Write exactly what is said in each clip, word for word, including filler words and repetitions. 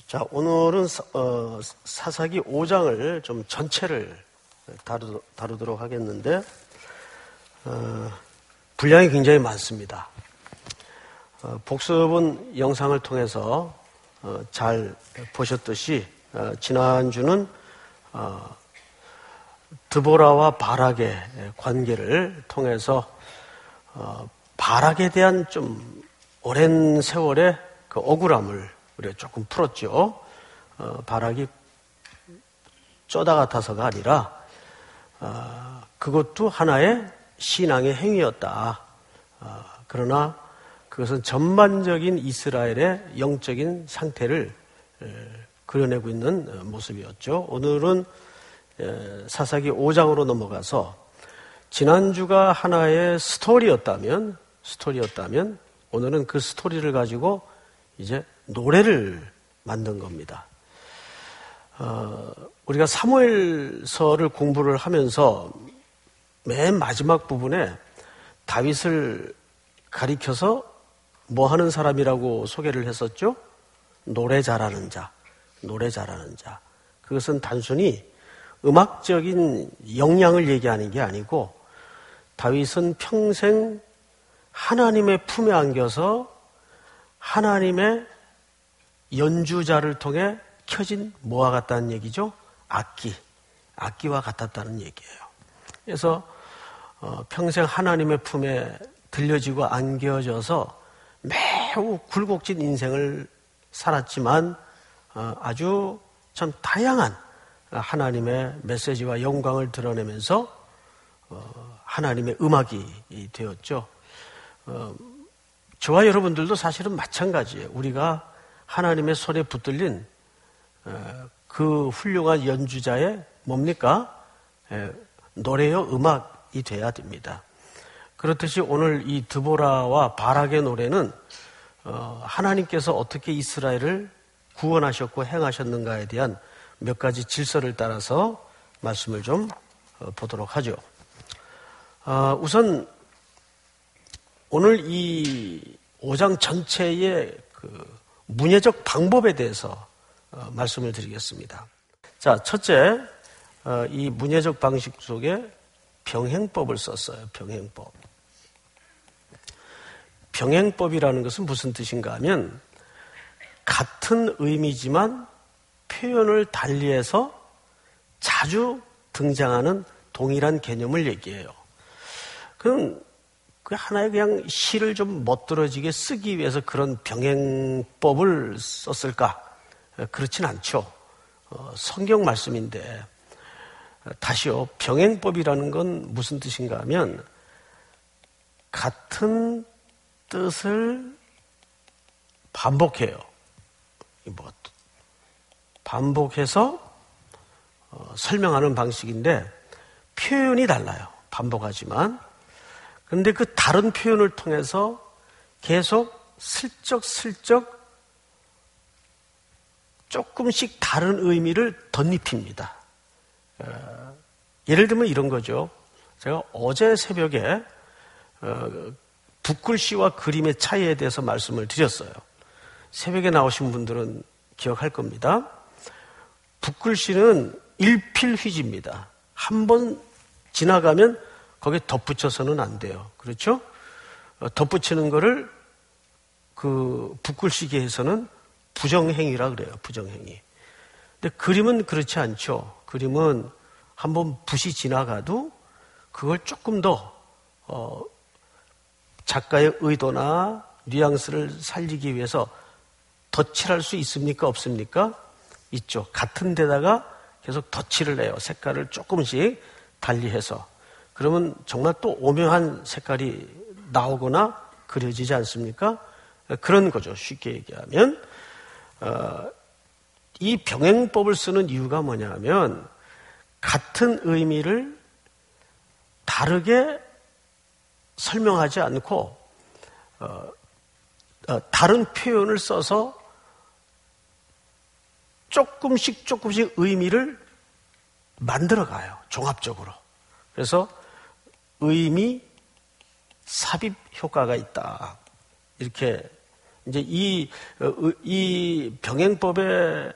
자, 오늘은 사, 어, 사사기 오 장을 좀 전체를 다루, 다루도록 하겠는데, 어, 분량이 굉장히 많습니다. 어, 복습은 영상을 통해서 어, 잘 보셨듯이 어, 지난주는 어, 드보라와 바락의 관계를 통해서 어, 바락에 대한 좀 오랜 세월의 그 억울함을 우리가 조금 풀었죠. 어, 바락이 쪼다 같아서가 아니라 어, 그것도 하나의 신앙의 행위였다. 어, 그러나 그것은 전반적인 이스라엘의 영적인 상태를 에, 그려내고 있는 모습이었죠. 오늘은 에, 사사기 오 장으로 넘어가서 지난주가 하나의 스토리였다면 스토리였다면 오늘은 그 스토리를 가지고 이제 노래를 만든 겁니다. 어, 우리가 사무엘서를 공부를 하면서 맨 마지막 부분에 다윗을 가리켜서 뭐 하는 사람이라고 소개를 했었죠? 노래 잘하는 자, 노래 잘하는 자. 그것은 단순히 음악적인 역량을 얘기하는 게 아니고 다윗은 평생 하나님의 품에 안겨서 하나님의 연주자를 통해 켜진 뭐와 같다는 얘기죠? 악기, 악기와 같았다는 얘기예요. 그래서 어, 평생 하나님의 품에 들려지고 안겨져서 매우 굴곡진 인생을 살았지만 어, 아주 참 다양한 하나님의 메시지와 영광을 드러내면서 어, 하나님의 음악이 되었죠. 어, 저와 여러분들도 사실은 마찬가지예요. 우리가 하나님의 손에 붙들린 그 훌륭한 연주자의 뭡니까? 노래요, 음악이 돼야 됩니다. 그렇듯이 오늘 이 드보라와 바락의 노래는 하나님께서 어떻게 이스라엘을 구원하셨고 행하셨는가에 대한 몇 가지 질서를 따라서 말씀을 좀 보도록 하죠. 우선 오늘 이 오 장 전체의 그 문예적 방법에 대해서 어, 말씀을 드리겠습니다. 자, 첫째, 어, 이 문예적 방식 속에 병행법을 썼어요. 병행법. 병행법이라는 것은 무슨 뜻인가 하면 같은 의미지만 표현을 달리해서 자주 등장하는 동일한 개념을 얘기해요. 그럼 그 하나의 그냥 시를 좀 멋들어지게 쓰기 위해서 그런 병행법을 썼을까? 그렇진 않죠. 어, 성경 말씀인데 다시요. 병행법이라는 건 무슨 뜻인가 하면 같은 뜻을 반복해요. 뭐 반복해서 어, 설명하는 방식인데 표현이 달라요. 반복하지만 그런데 그 다른 표현을 통해서 계속 슬쩍슬쩍 조금씩 다른 의미를 덧입힙니다. 어, 예를 들면 이런 거죠. 제가 어제 새벽에 어, 붓글씨와 그림의 차이에 대해서 말씀을 드렸어요. 새벽에 나오신 분들은 기억할 겁니다. 붓글씨는 일필휘지입니다. 한 번 지나가면 거기에 덧붙여서는 안 돼요. 그렇죠? 덧붙이는 거를 그 붓글씨계에서는 부정행위라 그래요. 부정행위. 근데 그림은 그렇지 않죠. 그림은 한번 붓이 지나가도 그걸 조금 더 어, 작가의 의도나 뉘앙스를 살리기 위해서 덧칠할 수 있습니까? 없습니까? 있죠. 같은 데다가 계속 덧칠을 해요. 색깔을 조금씩 달리해서. 그러면 정말 또 오묘한 색깔이 나오거나 그려지지 않습니까? 그런 거죠. 쉽게 얘기하면. 어, 이 병행법을 쓰는 이유가 뭐냐면 같은 의미를 다르게 설명하지 않고 어, 어, 다른 표현을 써서 조금씩 조금씩 의미를 만들어가요. 종합적으로. 그래서 의미 삽입 효과가 있다. 이렇게 이제 이, 이 병행법의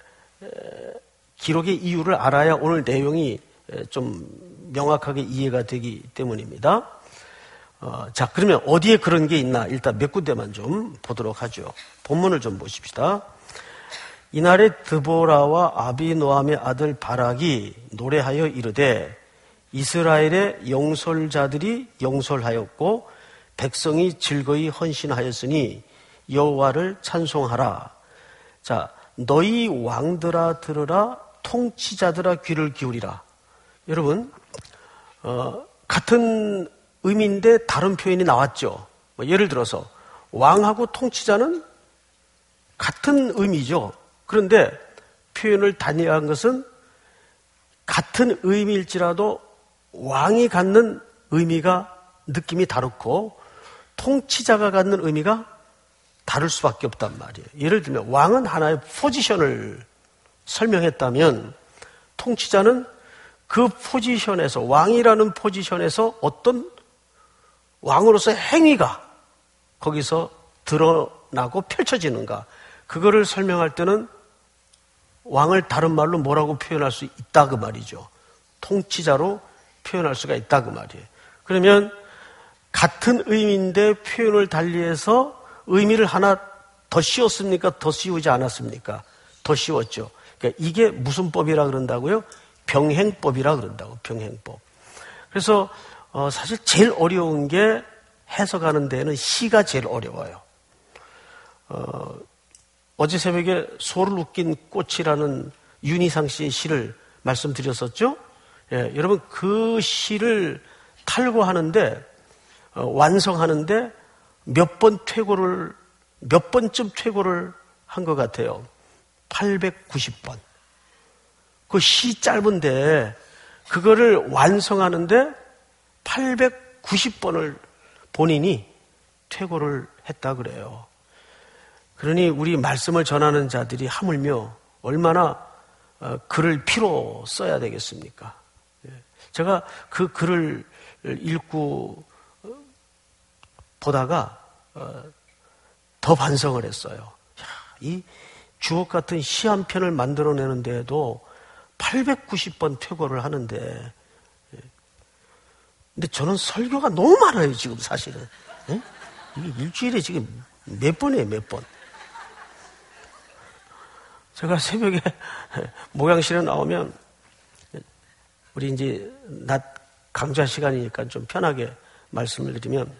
기록의 이유를 알아야 오늘 내용이 좀 명확하게 이해가 되기 때문입니다. 어, 자, 그러면 어디에 그런 게 있나 일단 몇 군데만 좀 보도록 하죠. 본문을 좀 보십시다. 이날에 드보라와 아비노함의 아들 바락이 노래하여 이르되 이스라엘의 영솔자들이 영솔하였고 백성이 즐거이 헌신하였으니 여호와를 찬송하라. 자, 너희 왕들아 들으라, 통치자들아 귀를 기울이라. 여러분, 어, 같은 의미인데 다른 표현이 나왔죠. 뭐 예를 들어서 왕하고 통치자는 같은 의미죠. 그런데 표현을 단일화한 것은 같은 의미일지라도 왕이 갖는 의미가 느낌이 다르고 통치자가 갖는 의미가 다를 수밖에 없단 말이에요. 예를 들면 왕은 하나의 포지션을 설명했다면 통치자는 그 포지션에서, 왕이라는 포지션에서 어떤 왕으로서의 행위가 거기서 드러나고 펼쳐지는가, 그거를 설명할 때는 왕을 다른 말로 뭐라고 표현할 수 있다 그 말이죠. 통치자로 표현할 수가 있다 그 말이에요. 그러면 같은 의미인데 표현을 달리해서 의미를 하나 더 씌웠습니까? 더 씌우지 않았습니까? 더 씌웠죠. 그러니까 이게 무슨 법이라 그런다고요? 병행법이라 그런다고, 병행법. 그래서 어, 사실 제일 어려운 게 해석하는 데는 시가 제일 어려워요. 어, 어제 새벽에 소를 웃긴 꽃이라는 윤희상 씨의 시를 말씀드렸었죠? 예, 여러분 그 시를 탈고하는데 어, 완성하는데 몇 번 퇴고를 몇 번쯤 퇴고를 한 것 같아요. 팔백구십 번. 그 시 짧은데 그거를 완성하는데 팔백구십 번을 본인이 퇴고를 했다 그래요. 그러니 우리 말씀을 전하는 자들이 하물며 얼마나 글을 피로 써야 되겠습니까? 제가 그 글을 읽고 보다가 더 반성을 했어요. 야, 이 주옥 같은 시 한 편을 만들어내는 데에도 팔백구십 번 퇴고를 하는데, 근데 저는 설교가 너무 많아요, 지금 사실은. 예? 이게 일주일에 지금 몇 번이에요, 몇 번. 제가 새벽에 목양실에 나오면, 우리 이제 낮 강좌 시간이니까 좀 편하게 말씀을 드리면,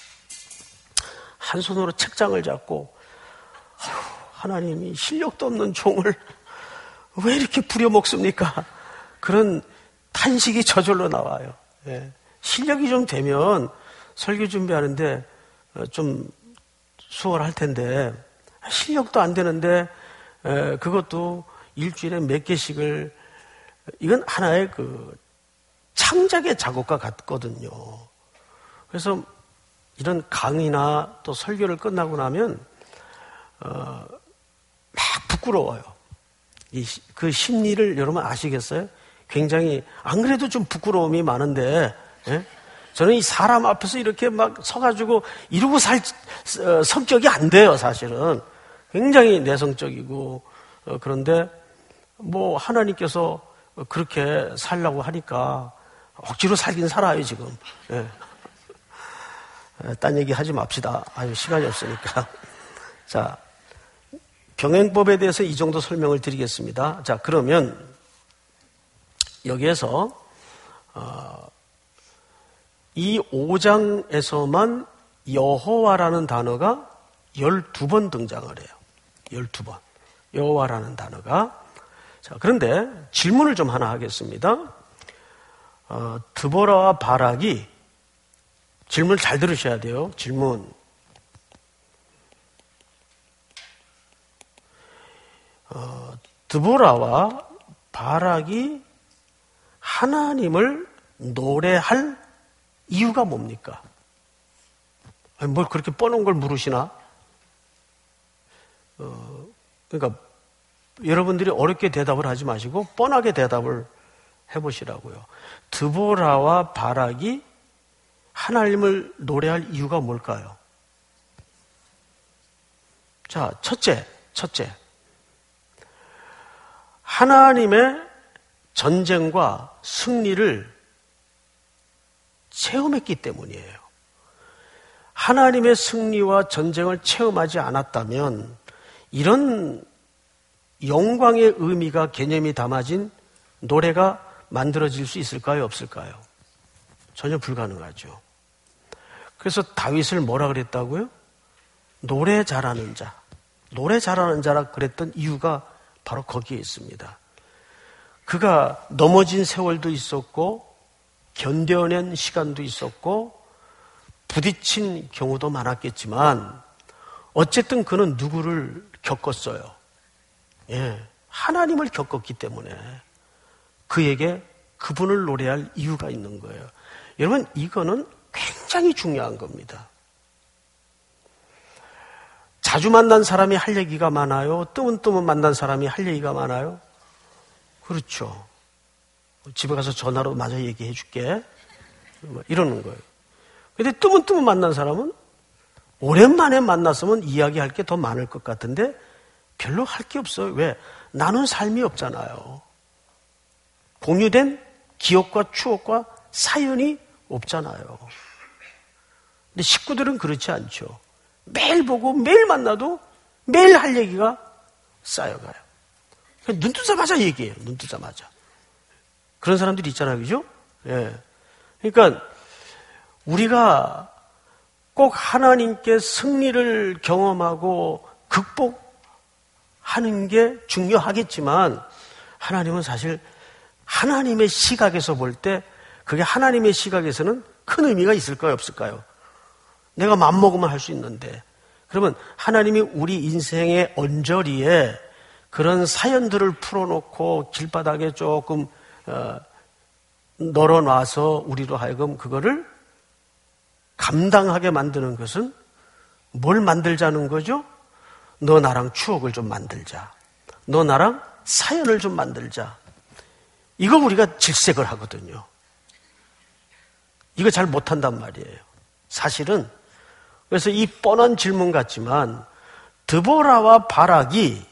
한 손으로 책장을 잡고, 하나님이 실력도 없는 종을 왜 이렇게 부려먹습니까? 그런 탄식이 저절로 나와요. 예. 실력이 좀 되면 설교 준비하는데 좀 수월할 텐데, 실력도 안 되는데 그것도 일주일에 몇 개씩을, 이건 하나의 그 창작의 작업과 같거든요. 그래서 이런 강의나 또 설교를 끝나고 나면 어, 막 부끄러워요. 이, 그 심리를 여러분 아시겠어요? 굉장히, 안 그래도 좀 부끄러움이 많은데, 예? 저는 이 사람 앞에서 이렇게 막 서가지고 이러고 살 어, 성격이 안 돼요, 사실은. 굉장히 내성적이고, 어, 그런데 뭐 하나님께서 그렇게 살라고 하니까 억지로 살긴 살아요, 지금. 예. 딴 얘기 하지 맙시다. 아유, 시간이 없으니까. 자, 병행법에 대해서 이 정도 설명을 드리겠습니다. 자, 그러면 여기에서 어, 이 오 장에서만 여호와라는 단어가 열두 번 등장을 해요. 열두 번. 여호와라는 단어가. 자, 그런데 질문을 좀 하나 하겠습니다. 어, 드보라와 바락이, 질문 잘 들으셔야 돼요. 질문. 어, 드보라와 바락이 하나님을 노래할 이유가 뭡니까? 아니, 뭘 그렇게 뻔한 걸 물으시나? 어, 그러니까 여러분들이 어렵게 대답을 하지 마시고 뻔하게 대답을 해보시라고요. 드보라와 바락이 하나님을 노래할 이유가 뭘까요? 자, 첫째, 첫째. 하나님의 전쟁과 승리를 체험했기 때문이에요. 하나님의 승리와 전쟁을 체험하지 않았다면 이런 영광의 의미가 개념이 담아진 노래가 만들어질 수 있을까요? 없을까요? 전혀 불가능하죠. 그래서 다윗을 뭐라 그랬다고요? 노래 잘하는 자. 노래 잘하는 자라 그랬던 이유가 바로 거기에 있습니다. 그가 넘어진 세월도 있었고 견뎌낸 시간도 있었고 부딪힌 경우도 많았겠지만 어쨌든 그는 누구를 겪었어요? 예, 하나님을 겪었기 때문에 그에게 그분을 노래할 이유가 있는 거예요. 여러분, 이거는 굉장히 중요한 겁니다. 자주 만난 사람이 할 얘기가 많아요? 뜨문뜨문 만난 사람이 할 얘기가 많아요? 그렇죠. 집에 가서 전화로 마저 얘기해 줄게. 이러는 거예요. 근데 뜨문뜨문 만난 사람은 오랜만에 만났으면 이야기할 게 더 많을 것 같은데 별로 할 게 없어요. 왜? 나눈 삶이 없잖아요. 공유된 기억과 추억과 사연이 없잖아요. 근데 식구들은 그렇지 않죠. 매일 보고 매일 만나도 매일 할 얘기가 쌓여가요. 눈 뜨자마자 얘기해요. 눈 뜨자마자. 그런 사람들이 있잖아요. 그죠? 예. 그러니까 우리가 꼭 하나님께 승리를 경험하고 극복하는 게 중요하겠지만 하나님은 사실 하나님의 시각에서 볼 때 그게 하나님의 시각에서는 큰 의미가 있을까요? 없을까요? 내가 맘먹으면 할 수 있는데 그러면 하나님이 우리 인생의 언저리에 그런 사연들을 풀어놓고 길바닥에 조금 어, 널어놔서 우리로 하여금 그거를 감당하게 만드는 것은 뭘 만들자는 거죠? 너 나랑 추억을 좀 만들자. 너 나랑 사연을 좀 만들자. 이거 우리가 질색을 하거든요. 이거 잘 못한단 말이에요. 사실은 그래서 이 뻔한 질문 같지만 드보라와 바락이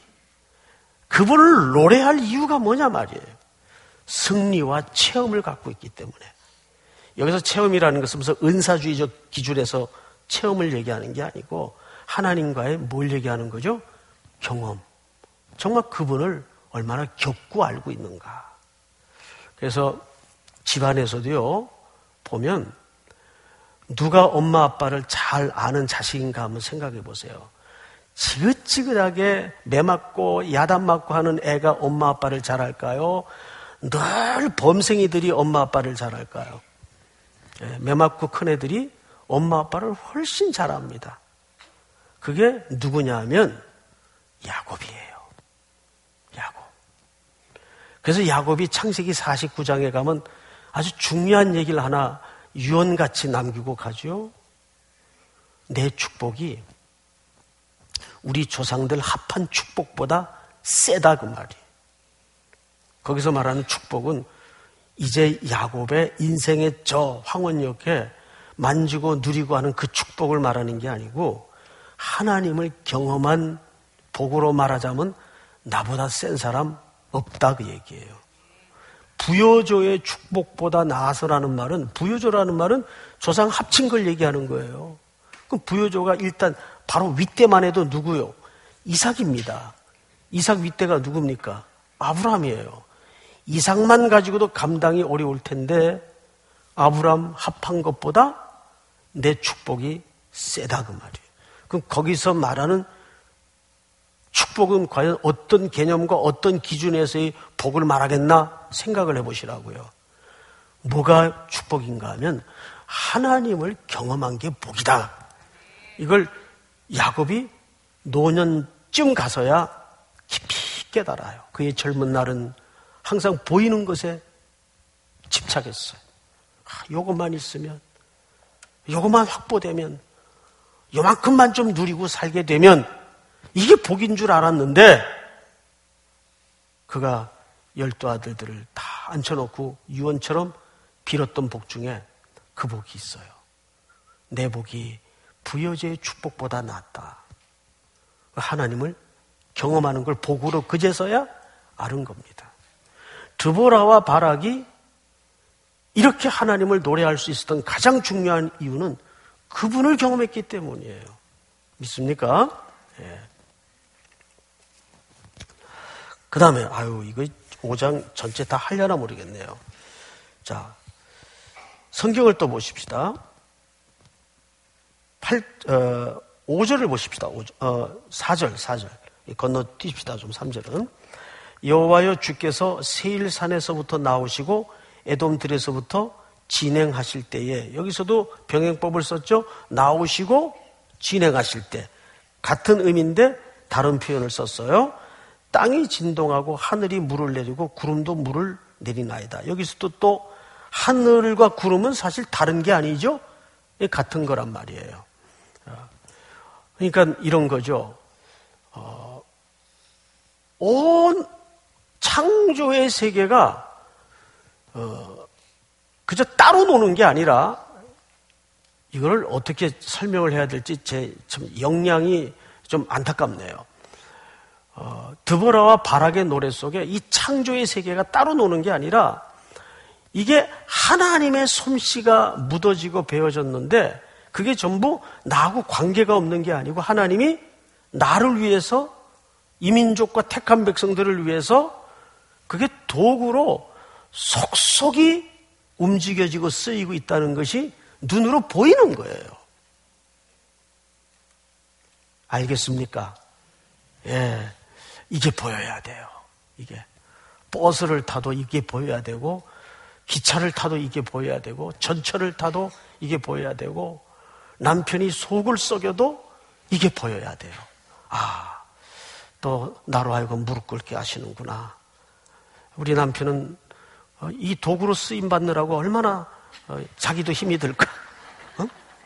그분을 노래할 이유가 뭐냐 말이에요. 승리와 체험을 갖고 있기 때문에. 여기서 체험이라는 것은 무슨 은사주의적 기준에서 체험을 얘기하는 게 아니고 하나님과의 뭘 얘기하는 거죠? 경험. 정말 그분을 얼마나 겪고 알고 있는가. 그래서 집안에서도요, 보면 누가 엄마 아빠를 잘 아는 자식인가 한번 생각해 보세요. 지긋지긋하게 매 맞고 야단 맞고 하는 애가 엄마 아빠를 잘 알까요? 늘 범생이들이 엄마 아빠를 잘 알까요? 매 맞고 큰 애들이 엄마 아빠를 훨씬 잘 압니다. 그게 누구냐 하면 야곱이에요. 야곱. 그래서 야곱이 창세기 사십구 장에 가면 아주 중요한 얘기를 하나 유언같이 남기고 가죠. 내 축복이 우리 조상들 합한 축복보다 세다 그 말이에요. 거기서 말하는 축복은 이제 야곱의 인생의 저 황혼역에 만지고 누리고 하는 그 축복을 말하는 게 아니고 하나님을 경험한 복으로 말하자면 나보다 센 사람 없다 그 얘기예요. 부여조의 축복보다 나아서라는 말은 부여조라는 말은 조상 합친 걸 얘기하는 거예요. 그럼 부여조가 일단 바로 윗대만 해도 누구요? 이삭입니다. 이삭 윗대가 누굽니까? 아브라함이에요. 이삭만 가지고도 감당이 어려울 텐데 아브라함 합한 것보다 내 축복이 세다 그 말이에요. 그럼 거기서 말하는 축복은 과연 어떤 개념과 어떤 기준에서의 복을 말하겠나 생각을 해보시라고요. 뭐가 축복인가 하면 하나님을 경험한 게 복이다. 이걸 야곱이 노년쯤 가서야 깊이 깨달아요. 그의 젊은 날은 항상 보이는 것에 집착했어요. 아, 요것만 있으면, 요것만 확보되면, 요만큼만 좀 누리고 살게 되면 이게 복인 줄 알았는데 그가 열두 아들들을 다 앉혀놓고 유언처럼 빌었던 복 중에 그 복이 있어요. 내 복이 부여제의 축복보다 낫다. 하나님을 경험하는 걸 복으로 그제서야 아는 겁니다. 드보라와 바락이 이렇게 하나님을 노래할 수 있었던 가장 중요한 이유는 그분을 경험했기 때문이에요. 믿습니까? 예. 그 다음에, 아유, 이거 오 장 전체 다 하려나 모르겠네요. 자, 성경을 또 보십시다. 팔, 어, 오 절을 보십시다. 오 절, 어, 사 절, 사 절. 건너뛰십시다. 좀 삼 절은. 여호와여 주께서 세일산에서부터 나오시고 에돔들에서부터 진행하실 때에, 여기서도 병행법을 썼죠. 나오시고 진행하실 때. 같은 의미인데 다른 표현을 썼어요. 땅이 진동하고 하늘이 물을 내리고 구름도 물을 내리나이다. 여기서도 또 하늘과 구름은 사실 다른 게 아니죠. 같은 거란 말이에요. 그러니까 이런 거죠. 어, 온 창조의 세계가 어, 그저 따로 노는 게 아니라, 이걸 어떻게 설명을 해야 될지 제 참 역량이 좀 안타깝네요. 어, 드보라와 바락의 노래 속에 이 창조의 세계가 따로 노는 게 아니라 이게 하나님의 솜씨가 묻어지고 배어졌는데, 그게 전부 나하고 관계가 없는 게 아니고 하나님이 나를 위해서, 이민족과 택한 백성들을 위해서 그게 도구로 속속이 움직여지고 쓰이고 있다는 것이 눈으로 보이는 거예요. 알겠습니까? 예, 이게 보여야 돼요. 이게 버스를 타도 이게 보여야 되고, 기차를 타도 이게 보여야 되고, 전철을 타도 이게 보여야 되고, 남편이 속을 썩여도 이게 보여야 돼요. 아, 또 나로 하여금 무릎 꿇게 하시는구나. 우리 남편은 이 도구로 쓰임 받느라고 얼마나 자기도 힘이 들까? 어?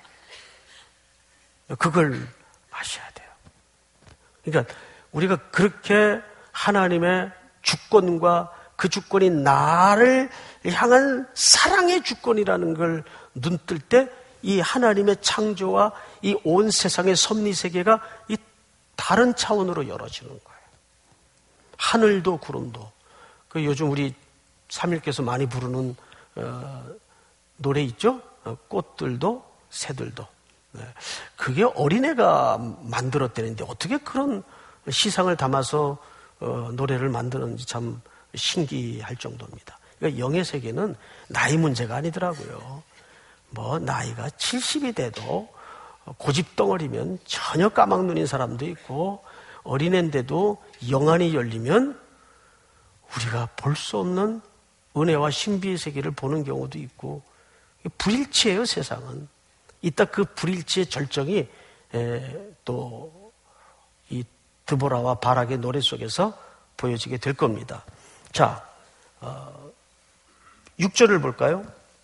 그걸 아셔야 돼요. 그러니까 우리가 그렇게 하나님의 주권과 그 주권이 나를 향한 사랑의 주권이라는 걸 눈뜰 때, 이 하나님의 창조와 이 온 세상의 섭리 세계가 이 다른 차원으로 열어지는 거예요. 하늘도 구름도. 그 요즘 우리 삼일께서 많이 부르는 어, 노래 있죠? 어, 꽃들도 새들도. 네. 그게 어린애가 만들었다는데 어떻게 그런 시상을 담아서 어, 노래를 만드는지 참 신기할 정도입니다. 그러니까 영의 세계는 나이 문제가 아니더라고요. 뭐 나이가 칠십이 돼도 고집덩어리면 전혀 까막눈인 사람도 있고, 어린애인데도 영안이 열리면 우리가 볼 수 없는 은혜와 신비의 세계를 보는 경우도 있고, 불일치예요, 세상은. 이따 그 불일치의 절정이 또 이 드보라와 바락의 노래 속에서 보여지게 될 겁니다. 자, 어, 육 절을 볼까요?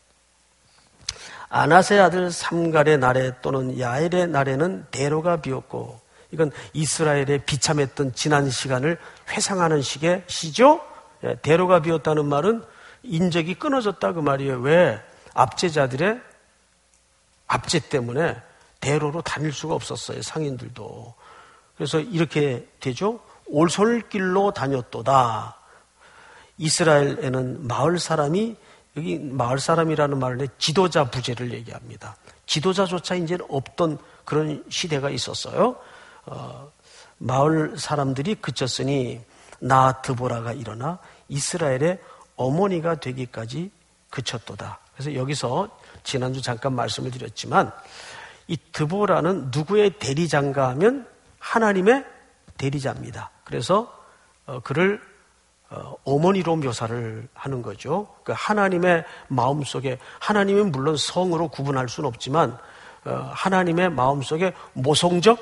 아낫의 아들 삼갈의 날에 또는 야엘의 날에는 대로가 비었고, 이건 이스라엘의 비참했던 지난 시간을 회상하는 식의 시죠. 대로가 비었다는 말은 인적이 끊어졌다 그 말이에요. 왜? 압제자들의 압제 때문에 대로로 다닐 수가 없었어요, 상인들도. 그래서 이렇게 되죠. 올솔길로 다녔도다. 이스라엘에는 마을 사람이, 여기 마을 사람이라는 말은 지도자 부재를 얘기합니다. 지도자조차 이제는 없던 그런 시대가 있었어요. 어, 마을 사람들이 그쳤으니 나 드보라가 일어나 이스라엘의 어머니가 되기까지 그쳤도다. 그래서 여기서 지난주 잠깐 말씀을 드렸지만, 이 드보라는 누구의 대리자인가 하면 하나님의 대리자입니다. 그래서 어, 그를 어, 어머니로 묘사를 하는 거죠. 그러니까 하나님의 마음속에, 하나님은 물론 성으로 구분할 수는 없지만 어, 하나님의 마음속에 모성적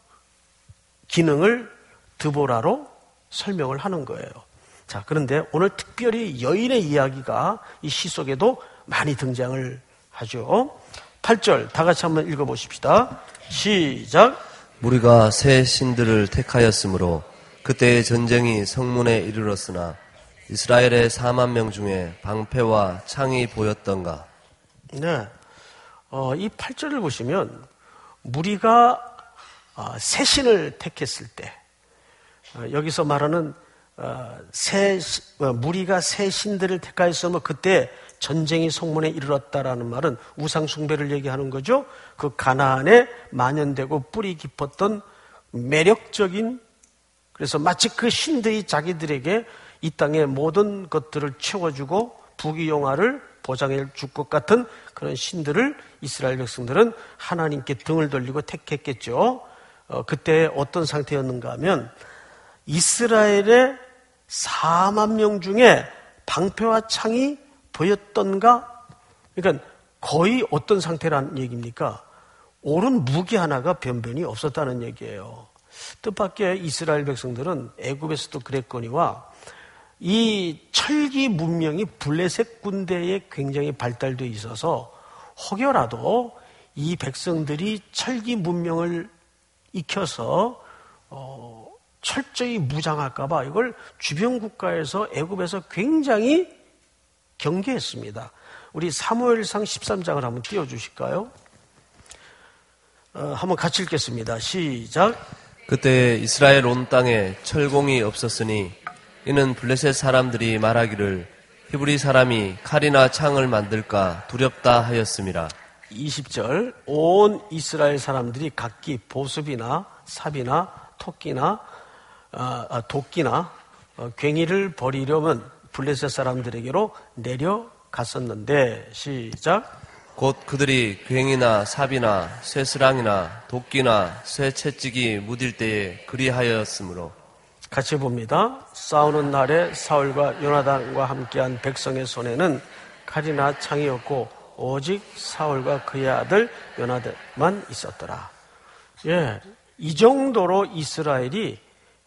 기능을 드보라로 설명을 하는 거예요. 자, 그런데 오늘 특별히 여인의 이야기가 이 시 속에도 많이 등장을 하죠. 팔 절 다 같이 한번 읽어보십시다. 시작. 우리가 새 신들을 택하였으므로 그때의 전쟁이 성문에 이르렀으나 이스라엘의 사만 명 중에 방패와 창이 보였던가. 네, 어, 이 팔 절을 보시면 무리가 새 신을 택했을 때, 여기서 말하는 새 무리가 새 신들을 택하였으면 그때 전쟁이 성문에 이르렀다라는 말은 우상 숭배를 얘기하는 거죠. 그 가나안에 만연되고 뿌리 깊었던 매력적인, 그래서 마치 그 신들이 자기들에게 이 땅의 모든 것들을 채워주고 부귀영화를 보장해 줄 것 같은 그런 신들을 이스라엘 백성들은 하나님께 등을 돌리고 택했겠죠. 어, 그때 어떤 상태였는가 하면 이스라엘의 사만 명 중에 방패와 창이 보였던가? 그러니까 거의 어떤 상태라는 얘기입니까? 옳은 무기 하나가 변변히 없었다는 얘기예요. 뜻밖의 이스라엘 백성들은 애굽에서도 그랬거니와 이 철기 문명이 블레셋 군대에 굉장히 발달되어 있어서 혹여라도 이 백성들이 철기 문명을 익혀서 어, 철저히 무장할까 봐 이걸 주변 국가에서 애굽에서 굉장히 경계했습니다. 우리 사무엘상 십삼 장을 한번 띄워주실까요? 어, 한번 같이 읽겠습니다. 시작. 그때 이스라엘 온 땅에 철공이 없었으니 이는 블레셋 사람들이 말하기를 히브리 사람이 칼이나 창을 만들까 두렵다 하였음이라. 이십 절. 온 이스라엘 사람들이 각기 보습이나 삽이나 토끼나 아, 도끼나 어, 괭이를 버리려면 블레셋 사람들에게로 내려갔었는데 시작. 곧 그들이 괭이나 삽이나 쇠스랑이나 도끼나 쇠 채찍이 무딜 때에 그리하였으므로. 같이 봅니다. 싸우는 날에 사울과 요나단과 함께한 백성의 손에는 칼이나 창이 없고 오직 사울과 그의 아들 요나단만 있었더라. 예, 이 정도로 이스라엘이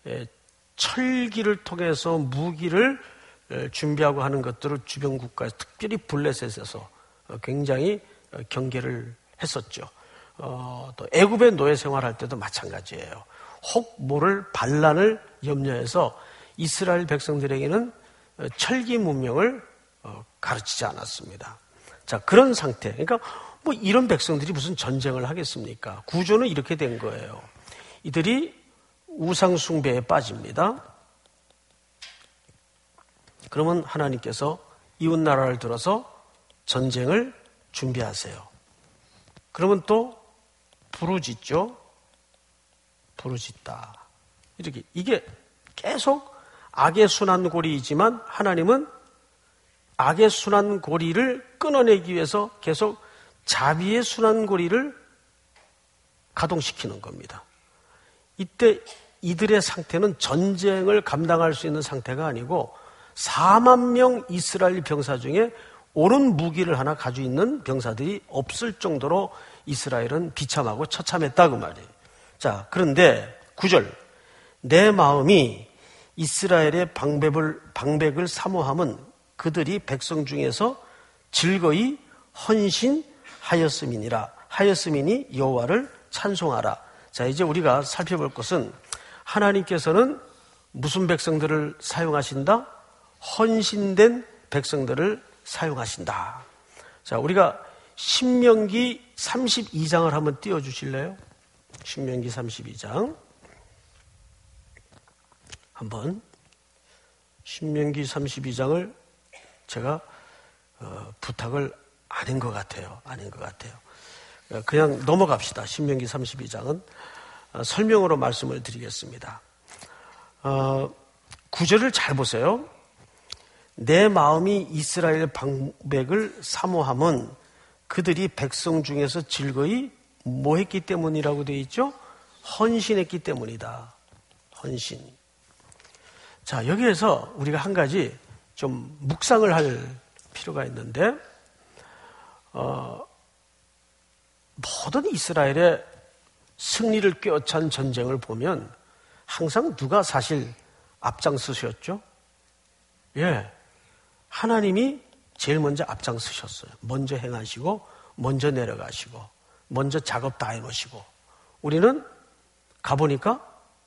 철기를 통해서 무기를 준비하고 하는 것들을 주변 국가에서 특별히 블레셋에서 굉장히 경계를 했었죠. 어, 또 애굽의 노예 생활할 때도 마찬가지예요. 혹 모를 반란을 염려해서 이스라엘 백성들에게는 철기 문명을 가르치지 않았습니다. 자, 그런 상태. 그러니까 뭐 이런 백성들이 무슨 전쟁을 하겠습니까? 구조는 이렇게 된 거예요. 이들이 우상 숭배에 빠집니다. 그러면 하나님께서 이웃 나라를 들어서 전쟁을 준비하세요. 그러면 또 부르짖죠. 부르짖다. 이렇게 이게 계속 악의 순환고리이지만 하나님은 악의 순환고리를 끊어내기 위해서 계속 자비의 순환고리를 가동시키는 겁니다. 이때 이들의 상태는 전쟁을 감당할 수 있는 상태가 아니고 사만 명 이스라엘 병사 중에 옳은 무기를 하나 가지고 있는 병사들이 없을 정도로 이스라엘은 비참하고 처참했다 그 말이에요. 자, 그런데 구 절. 내 마음이 이스라엘의 방백을, 방백을 사모함은 그들이 백성 중에서 즐거이 헌신하였음이니라. 하였음이니 여호와를 찬송하라. 자, 이제 우리가 살펴볼 것은 하나님께서는 무슨 백성들을 사용하신다? 헌신된 백성들을 사용하신다. 자, 우리가 신명기 삼십이 장을 한번 띄워주실래요? 신명기 삼십이 장. 한번 신명기 삼십이 장을 제가 어, 부탁을 아닌 것 같아요. 아닌 것 같아요. 그냥 넘어갑시다. 신명기 삼십이 장은 어, 설명으로 말씀을 드리겠습니다. 어, 구절을 잘 보세요. 내 마음이 이스라엘 방백을 사모함은 그들이 백성 중에서 즐거이 뭐 했기 때문이라고 되어 있죠? 헌신했기 때문이다. 헌신. 자, 여기에서 우리가 한 가지 좀 묵상을 할 필요가 있는데, 어, 모든 이스라엘의 승리를 꿰어찬 전쟁을 보면 항상 누가 사실 앞장서셨죠? 예. 하나님이 제일 먼저 앞장서셨어요. 먼저 행하시고, 먼저 내려가시고, 먼저 작업 다 해놓으시고. 우리는 가보니까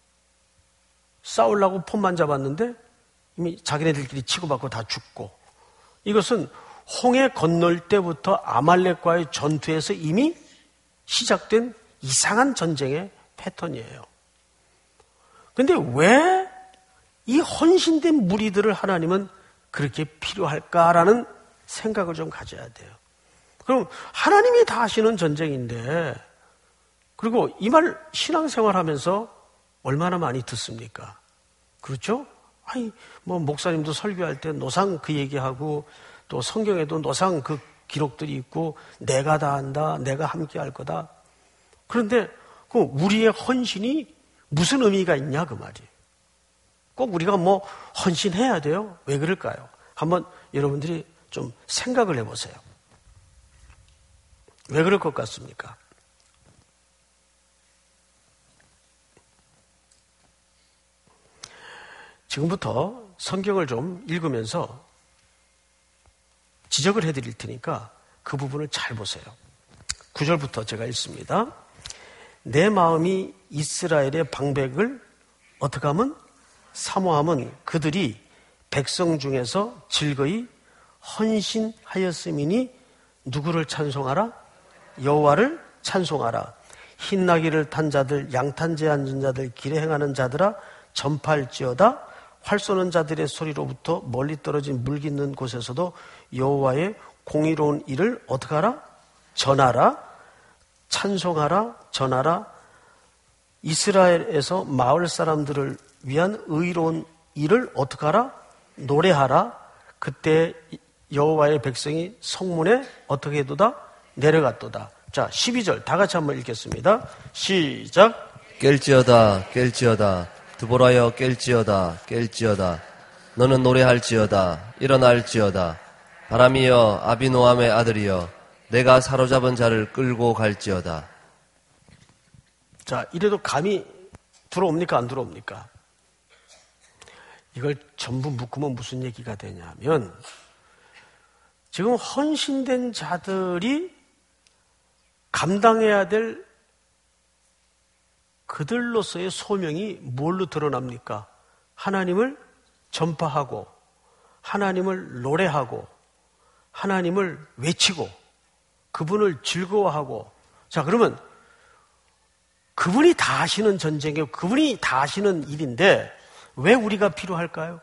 싸우려고 폰만 잡았는데 이미 자기네들끼리 치고받고 다 죽고. 이것은 홍해 건널 때부터 아말렉과의 전투에서 이미 시작된 이상한 전쟁의 패턴이에요. 근데 왜 이 헌신된 무리들을 하나님은 그렇게 필요할까라는 생각을 좀 가져야 돼요. 그럼 하나님이 다 하시는 전쟁인데, 그리고 이 말 신앙생활 하면서 얼마나 많이 듣습니까? 그렇죠? 아니, 뭐, 목사님도 설교할 때 노상 그 얘기하고, 또 성경에도 노상 그 기록들이 있고, 내가 다 한다, 내가 함께 할 거다. 그런데, 그 우리의 헌신이 무슨 의미가 있냐, 그 말이에요. 꼭 우리가 뭐, 헌신해야 돼요? 왜 그럴까요? 한번 여러분들이 좀 생각을 해보세요. 왜 그럴 것 같습니까? 지금부터 성경을 좀 읽으면서 지적을 해드릴 테니까 그 부분을 잘 보세요. 구 절부터 제가 읽습니다. 내 마음이 이스라엘의 방백을 어떻게 하면? 사모함은 그들이 백성 중에서 즐거이 헌신하였음이니 누구를 찬송하라? 여호와를 찬송하라. 흰나귀를 탄 자들, 양탄자에 앉은 자들, 길에 행하는 자들아 전파할지어다. 활 쏘는 자들의 소리로부터 멀리 떨어진 물 깃는 곳에서도 여호와의 공의로운 일을 어떻게 하라? 전하라. 찬송하라. 전하라. 이스라엘에서 마을 사람들을 위한 의로운 일을 어떻게 하라? 노래하라. 그때 여호와의 백성이 성문에 어떻게 해도다? 내려갔도다. 자, 십이 절 다 같이 한번 읽겠습니다. 시작. 깰지어다 깰지어다 드보라여 깰지어다 깰지어다 너는 노래할지어다 일어날지어다 바람이여 아비노함의 아들이여 내가 사로잡은 자를 끌고 갈지어다. 자, 이래도 감이 들어옵니까? 안 들어옵니까? 이걸 전부 묶으면 무슨 얘기가 되냐면 지금 헌신된 자들이 감당해야 될 그들로서의 소명이 뭘로 드러납니까? 하나님을 전파하고 하나님을 노래하고 하나님을 외치고 그분을 즐거워하고. 자, 그러면 그분이 다 하시는 전쟁이고 그분이 다 하시는 일인데 왜 우리가 필요할까요?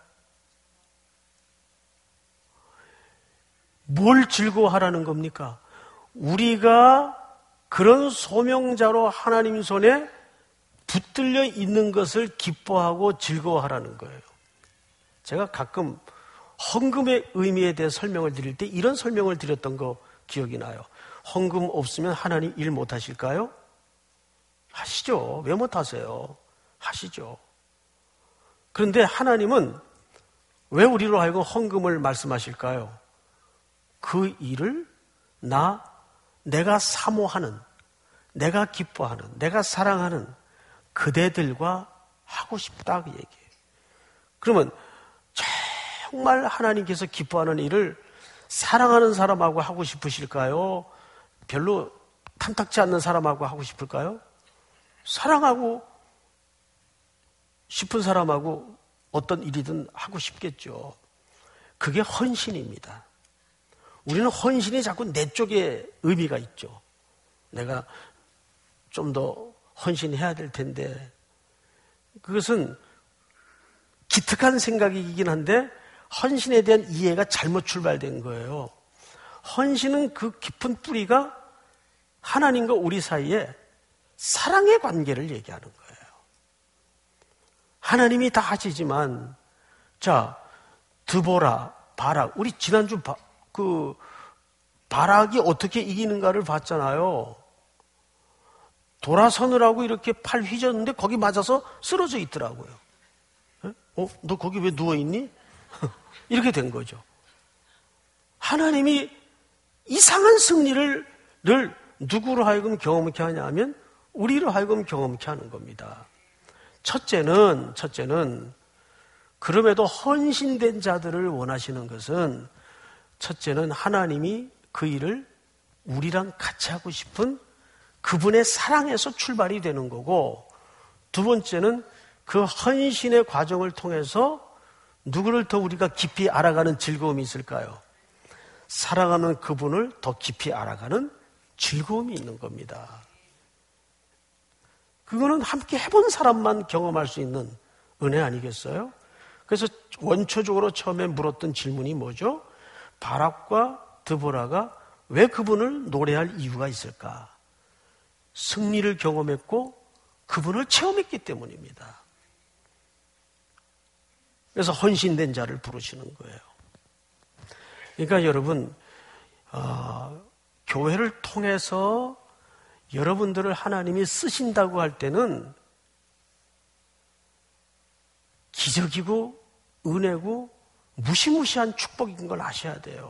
뭘 즐거워하라는 겁니까? 우리가 그런 소명자로 하나님 손에 붙들려 있는 것을 기뻐하고 즐거워하라는 거예요. 제가 가끔 헌금의 의미에 대해 설명을 드릴 때 이런 설명을 드렸던 거 기억이 나요. 헌금 없으면 하나님 일 못 하실까요? 하시죠. 왜 못 하세요? 하시죠. 그런데 하나님은 왜 우리로 하여금 헌금을 말씀하실까요? 그 일을 나, 내가 사모하는, 내가 기뻐하는, 내가 사랑하는 그대들과 하고 싶다 그 얘기예요. 그러면 정말 하나님께서 기뻐하는 일을 사랑하는 사람하고 하고 싶으실까요? 별로 탐탁지 않는 사람하고 하고 싶을까요? 사랑하고 싶은 사람하고 어떤 일이든 하고 싶겠죠. 그게 헌신입니다. 우리는 헌신이 자꾸 내 쪽에 의미가 있죠. 내가 좀 더 헌신해야 될 텐데. 그것은 기특한 생각이긴 한데 헌신에 대한 이해가 잘못 출발된 거예요. 헌신은 그 깊은 뿌리가 하나님과 우리 사이에 사랑의 관계를 얘기하는 거예요. 하나님이 다 하시지만, 자, 드보라, 바락. 우리 지난주 바, 그, 바락이 어떻게 이기는가를 봤잖아요. 돌아서느라고 이렇게 팔 휘졌는데 거기 맞아서 쓰러져 있더라고요. 어? 너 거기 왜 누워있니? 이렇게 된 거죠. 하나님이 이상한 승리를 늘 누구로 하여금 경험케 하냐 하면 우리로 하여금 경험케 하는 겁니다. 첫째는, 첫째는 그럼에도 헌신된 자들을 원하시는 것은 첫째는 하나님이 그 일을 우리랑 같이 하고 싶은 그분의 사랑에서 출발이 되는 거고, 두 번째는 그 헌신의 과정을 통해서 누구를 더 우리가 깊이 알아가는 즐거움이 있을까요? 사랑하는 그분을 더 깊이 알아가는 즐거움이 있는 겁니다. 그거는 함께 해본 사람만 경험할 수 있는 은혜 아니겠어요? 그래서 원초적으로 처음에 물었던 질문이 뭐죠? 바락과 드보라가 왜 그분을 노래할 이유가 있을까? 승리를 경험했고 그분을 체험했기 때문입니다. 그래서 헌신된 자를 부르시는 거예요. 그러니까 여러분, 어, 교회를 통해서 여러분들을 하나님이 쓰신다고 할 때는 기적이고 은혜고 무시무시한 축복인 걸 아셔야 돼요.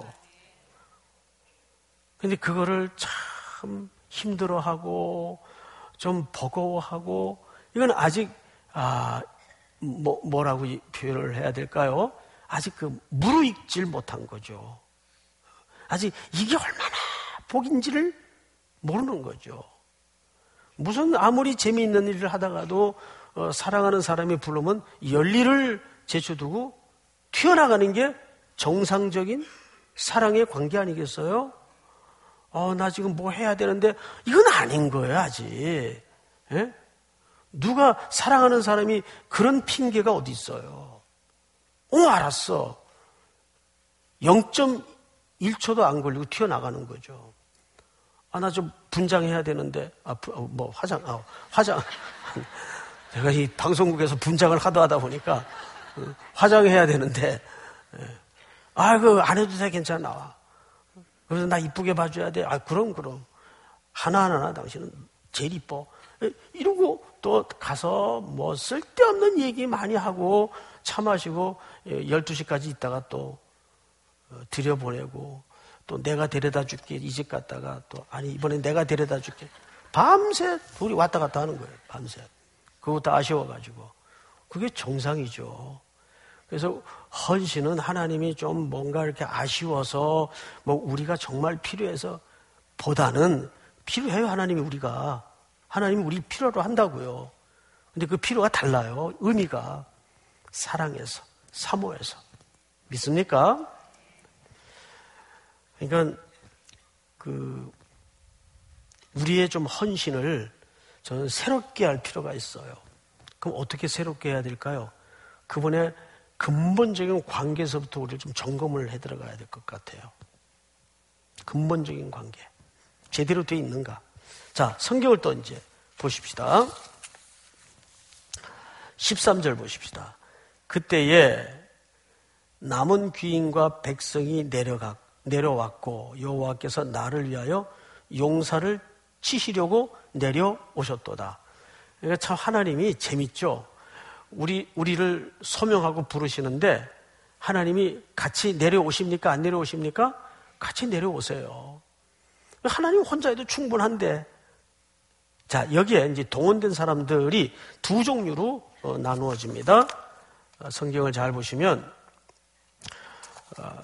근데 그거를 참 힘들어하고 좀 버거워하고 이건 아직 아, 뭐, 뭐라고 표현을 해야 될까요? 아직 그 무르익질 못한 거죠. 아직 이게 얼마나 복인지를 모르는 거죠. 무슨 아무리 재미있는 일을 하다가도 어, 사랑하는 사람이 부르면 열일을 제쳐두고 튀어나가는 게 정상적인 사랑의 관계 아니겠어요? 어, 나 지금 뭐 해야 되는데 이건 아닌 거예요, 아직. 예? 누가 사랑하는 사람이 그런 핑계가 어디 있어요? 어, 알았어. 영 점 일 초도 안 걸리고 튀어나가는 거죠. 아, 나 좀 분장해야 되는데, 아, 뭐, 화장, 아, 화장. 제가 이 방송국에서 분장을 하도 하다 보니까, 화장해야 되는데, 아, 그, 안 해도 돼, 괜찮아. 그래서 나 이쁘게 봐줘야 돼. 아, 그럼, 그럼. 하나하나 당신은 제일 이뻐. 이러고 또 가서 뭐 쓸데없는 얘기 많이 하고 차 마시고 열두 시까지 있다가 또 들여보내고 또 내가 데려다 줄게 이 집 갔다가 또 아니 이번엔 내가 데려다 줄게 밤새 둘이 왔다 갔다 하는 거예요. 밤새. 그것도 아쉬워가지고. 그게 정상이죠. 그래서 헌신은 하나님이 좀 뭔가 이렇게 아쉬워서 뭐 우리가 정말 필요해서 보다는 필요해요. 하나님이 우리가. 하나님이 우리 필요로 한다고요. 근데 그 필요가 달라요. 의미가. 사랑해서, 사모해서. 믿습니까? 그러니까 그 우리의 좀 헌신을 저는 새롭게 할 필요가 있어요. 그럼 어떻게 새롭게 해야 될까요? 그분의 근본적인 관계에서부터 우리를 좀 점검을 해 들어가야 될 것 같아요. 근본적인 관계. 제대로 되어 있는가? 자, 성경을 또 이제 보십시다. 십삼 절 보십시다. 그때에 남은 귀인과 백성이 내려가, 내려왔고 여호와께서 나를 위하여 용사를 치시려고 내려오셨도다. 그러니까 참 하나님이 재밌죠. 우리, 우리를 소명하고 부르시는데 하나님이 같이 내려오십니까? 안 내려오십니까? 같이 내려오세요. 하나님 혼자 해도 충분한데. 자, 여기에 이제 동원된 사람들이 두 종류로 어, 나누어집니다. 어, 성경을 잘 보시면 어,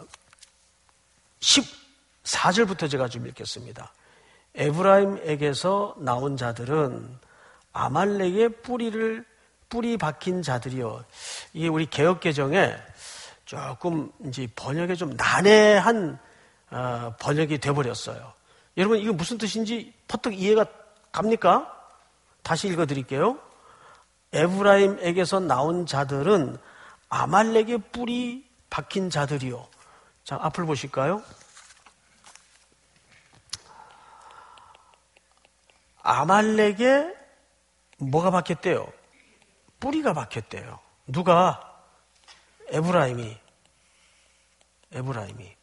십사 절부터 제가 좀 읽겠습니다. 에브라임에게서 나온 자들은 아말렉의 뿌리를 뿌리 박힌 자들이요. 이게 우리 개역개정에 조금 이제 번역에 좀 난해한 어, 번역이 돼버렸어요. 여러분 이거 무슨 뜻인지 퍼뜩 이해가 갑니까? 다시 읽어드릴게요. 에브라임에게서 나온 자들은 아말렉의 뿌리 박힌 자들이요. 자, 앞을 보실까요? 아말렉에 뭐가 박혔대요? 뿌리가 박혔대요. 누가? 에브라임이. 에브라임이.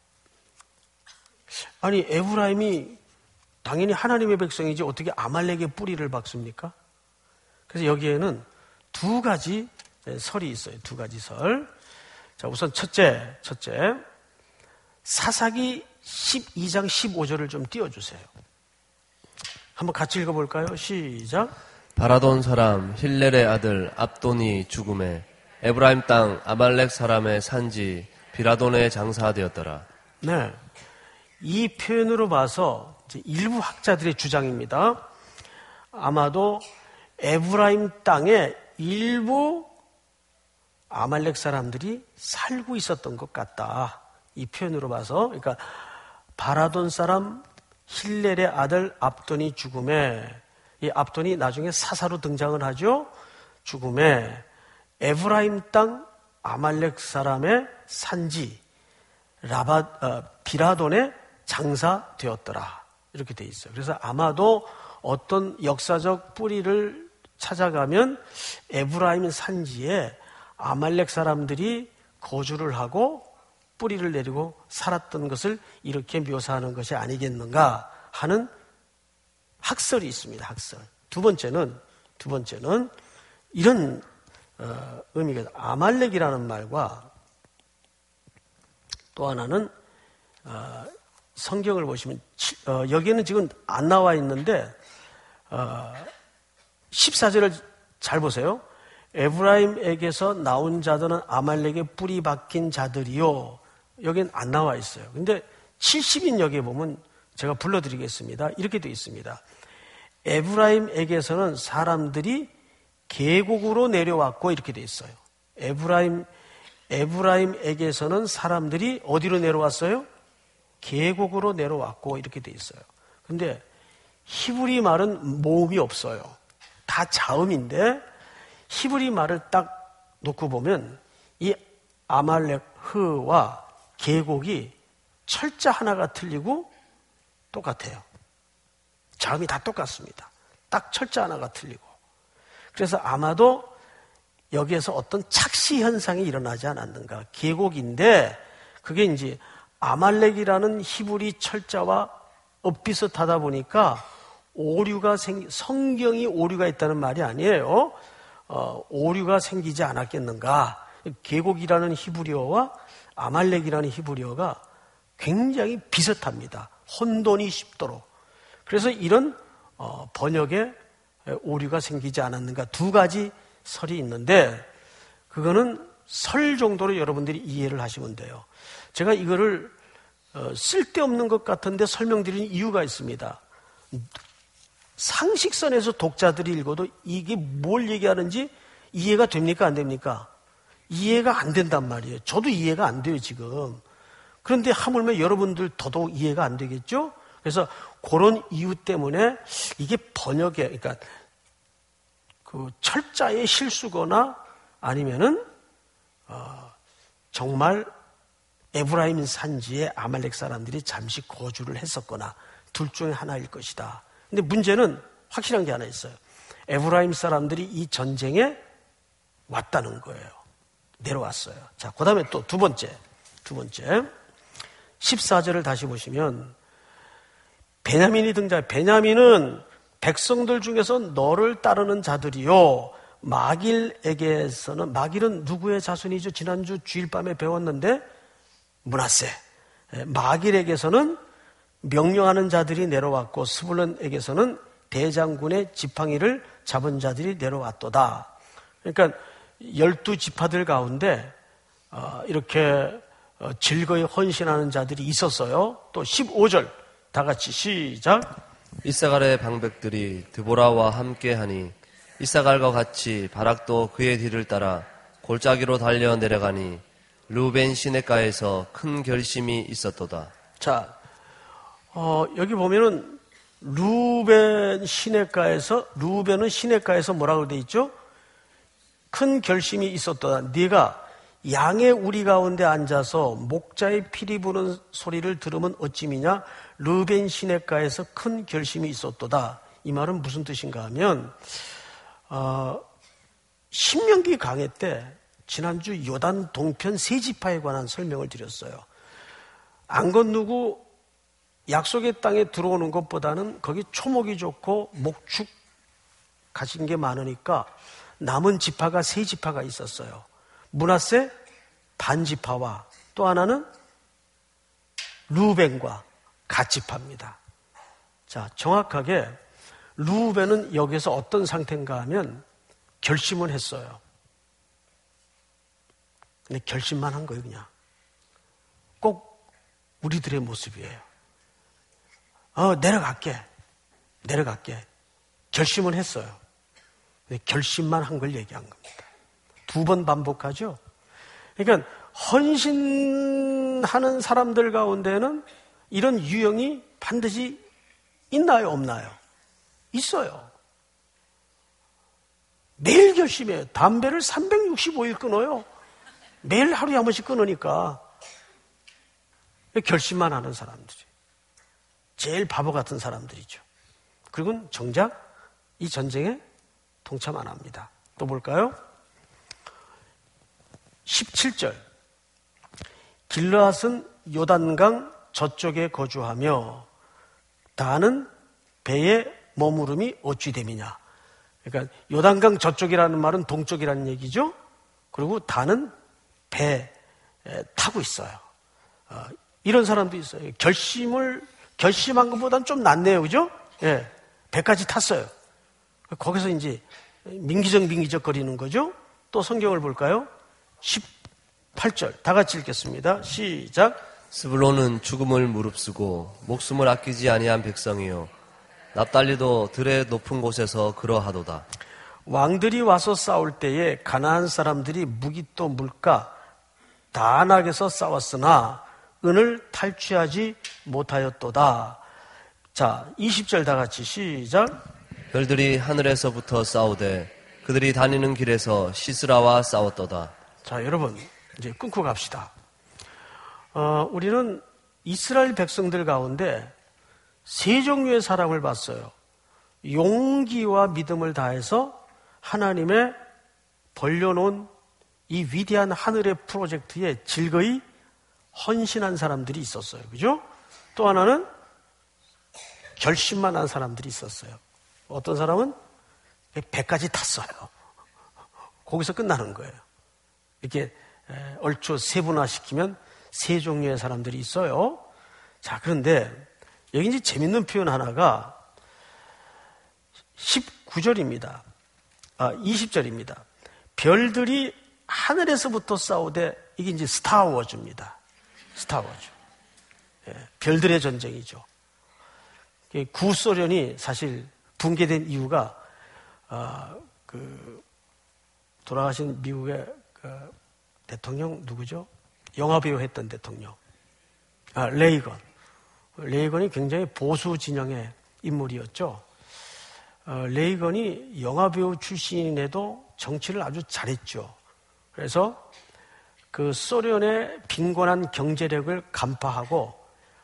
아니, 에브라임이 당연히 하나님의 백성이지 어떻게 아말렉의 뿌리를 박습니까? 그래서 여기에는 두 가지 설이 있어요. 두 가지 설. 자, 우선 첫째, 첫째. 사사기 십이 장 십오 절을 좀 띄워주세요. 한번 같이 읽어볼까요? 시작. 바라돈 사람 힐렐의 아들 압돈이 죽음에 에브라임 땅 아말렉 사람의 산지 비라돈에 장사되었더라. 네. 이 표현으로 봐서 일부 학자들의 주장입니다. 아마도 에브라임 땅에 일부 아말렉 사람들이 살고 있었던 것 같다. 이 표현으로 봐서. 그러니까 바라돈 사람 힐렐의 아들 압돈이 죽음에 이 압돈이 나중에 사사로 등장을 하죠. 죽음에 에브라임 땅 아말렉 사람의 산지 라바 어, 비라돈에 장사되었더라. 이렇게 돼 있어요. 그래서 아마도 어떤 역사적 뿌리를 찾아가면 에브라임 산지에 아말렉 사람들이 거주를 하고 뿌리를 내리고 살았던 것을 이렇게 묘사하는 것이 아니겠는가 하는 학설이 있습니다. 학설. 두 번째는 두 번째는 이런 어, 의미가 아말렉이라는 말과 또 하나는 어, 성경을 보시면 어, 여기에는 지금 안 나와 있는데 어, 십사 절을 잘 보세요. 에브라임에게서 나온 자들은 아말렉의 뿌리 박힌 자들이요. 여긴 안 나와 있어요. 근데 칠십 인역에 보면 제가 불러드리겠습니다. 이렇게 되어 있습니다. 에브라임에게서는 사람들이 계곡으로 내려왔고 이렇게 되어 있어요. 에브라임, 에브라임에게서는 사람들이 어디로 내려왔어요? 계곡으로 내려왔고 이렇게 되어 있어요. 근데 히브리 말은 모음이 없어요. 다 자음인데 히브리 말을 딱 놓고 보면 이 아말렉흐와 계곡이 철자 하나가 틀리고 똑같아요. 자음이 다 똑같습니다. 딱 철자 하나가 틀리고. 그래서 아마도 여기에서 어떤 착시 현상이 일어나지 않았는가. 계곡인데 그게 이제 아말렉이라는 히브리 철자와 엇비슷하다 보니까 오류가 생, 성경이 오류가 있다는 말이 아니에요. 어, 오류가 생기지 않았겠는가. 계곡이라는 히브리어와 아말렉이라는 히브리어가 굉장히 비슷합니다. 혼돈이 쉽도록. 그래서 이런 어, 번역에 오류가 생기지 않았는가. 두 가지 설이 있는데 그거는 설 정도로 여러분들이 이해를 하시면 돼요. 제가 이거를 어, 쓸데없는 것 같은데 설명드리는 이유가 있습니다. 상식선에서 독자들이 읽어도 이게 뭘 얘기하는지 이해가 됩니까? 안 됩니까? 이해가 안 된단 말이에요. 저도 이해가 안 돼요, 지금. 그런데 하물며 여러분들 더더욱 이해가 안 되겠죠? 그래서 그런 이유 때문에 이게 번역에, 그러니까 그 철자의 실수거나 아니면은, 어, 정말 에브라임 산지에 아말렉 사람들이 잠시 거주를 했었거나 둘 중에 하나일 것이다. 근데 문제는 확실한 게 하나 있어요. 에브라임 사람들이 이 전쟁에 왔다는 거예요. 내려왔어요. 자, 그 다음에 또 두 번째, 두 번째. 십사 절을 다시 보시면, 베냐민이 등장해요. 베냐민은 백성들 중에서 너를 따르는 자들이요. 마길에게서는, 마길은 누구의 자손이죠? 지난주 주일밤에 배웠는데, 므낫세. 마길에게서는 명령하는 자들이 내려왔고 스불론에게서는 대장군의 지팡이를 잡은 자들이 내려왔도다. 그러니까 열두 지파들 가운데 이렇게 즐거이 헌신하는 자들이 있었어요. 또 십오 절 다 같이 시작. 이사갈의 방백들이 드보라와 함께하니 이사갈과 같이 바락도 그의 뒤를 따라 골짜기로 달려 내려가니 루벤 시내가에서 큰 결심이 있었도다. 자, 어, 여기 보면은 루벤 시내가에서 루벤은 시내가에서 뭐라고 돼 있죠? 큰 결심이 있었도다. 네가 양의 우리 가운데 앉아서 목자의 피리 부는 소리를 들으면 어찌미냐? 루벤 시내가에서 큰 결심이 있었도다. 이 말은 무슨 뜻인가 하면 어, 신명기 강해 때 지난주 요단 동편 세 지파에 관한 설명을 드렸어요. 안 건너고 약속의 땅에 들어오는 것보다는 거기 초목이 좋고 목축 가진 게 많으니까 남은 지파가 세 지파가 있었어요. 므낫세 반지파와 또 하나는 루벤과 갓지파입니다. 자, 정확하게 루벤은 여기서 어떤 상태인가 하면 결심을 했어요. 근데 결심만 한 거예요, 그냥. 꼭 우리들의 모습이에요. 어, 내려갈게. 내려갈게. 결심을 했어요. 근데 결심만 한 걸 얘기한 겁니다. 두 번 반복하죠? 그러니까, 헌신하는 사람들 가운데는 이런 유형이 반드시 있나요, 없나요? 있어요. 매일 결심해요. 담배를 삼백육십오 일 끊어요. 매일 하루에 한 번씩 끊으니까. 결심만 하는 사람들이 제일 바보 같은 사람들이죠. 그리고 정작 이 전쟁에 동참 안 합니다. 또 볼까요? 십칠 절. 길르앗은 요단강 저쪽에 거주하며 다는 배에 머무름이 어찌 됨이냐. 그러니까 요단강 저쪽이라는 말은 동쪽이라는 얘기죠. 그리고 다는 배 타고 있어요. 어, 이런 사람도 있어요. 결심을 결심한 것보다는 좀 낫네요, 그죠? 예, 배까지 탔어요. 거기서 이제 민기적 민기적 거리는 거죠. 또 성경을 볼까요? 십팔 절 다 같이 읽겠습니다. 시작. 스불론은 죽음을 무릅쓰고 목숨을 아끼지 아니한 백성이요 납달리도 들의 높은 곳에서 그러하도다. 왕들이 와서 싸울 때에 가나안 사람들이 무기또 물가 다낙에서 싸웠으나 은을 탈취하지 못하였도다. 자, 이십 절 다 같이 시작. 별들이 하늘에서부터 싸우되 그들이 다니는 길에서 시스라와 싸웠도다. 자, 여러분 이제 끊고 갑시다. 어, 우리는 이스라엘 백성들 가운데 세 종류의 사람을 봤어요. 용기와 믿음을 다해서 하나님의 벌려놓은 이 위대한 하늘의 프로젝트에 즐거이 헌신한 사람들이 있었어요. 그죠? 또 하나는 결심만 한 사람들이 있었어요. 어떤 사람은 배까지 탔어요. 거기서 끝나는 거예요. 이렇게 얼추 세분화시키면 세 종류의 사람들이 있어요. 자, 그런데 여기 이제 재밌는 표현 하나가 십구 절입니다. 아, 이십 절입니다. 별들이 하늘에서부터 싸우되 이게 이제 스타워즈입니다. 스타워즈. 예, 별들의 전쟁이죠. 구소련이 사실 붕괴된 이유가 어, 그 돌아가신 미국의 그 대통령 누구죠? 영화배우 했던 대통령. 아, 레이건. 레이건이 굉장히 보수 진영의 인물이었죠. 어, 레이건이 영화배우 출신인데도 정치를 아주 잘했죠. 그래서 그 소련의 빈곤한 경제력을 간파하고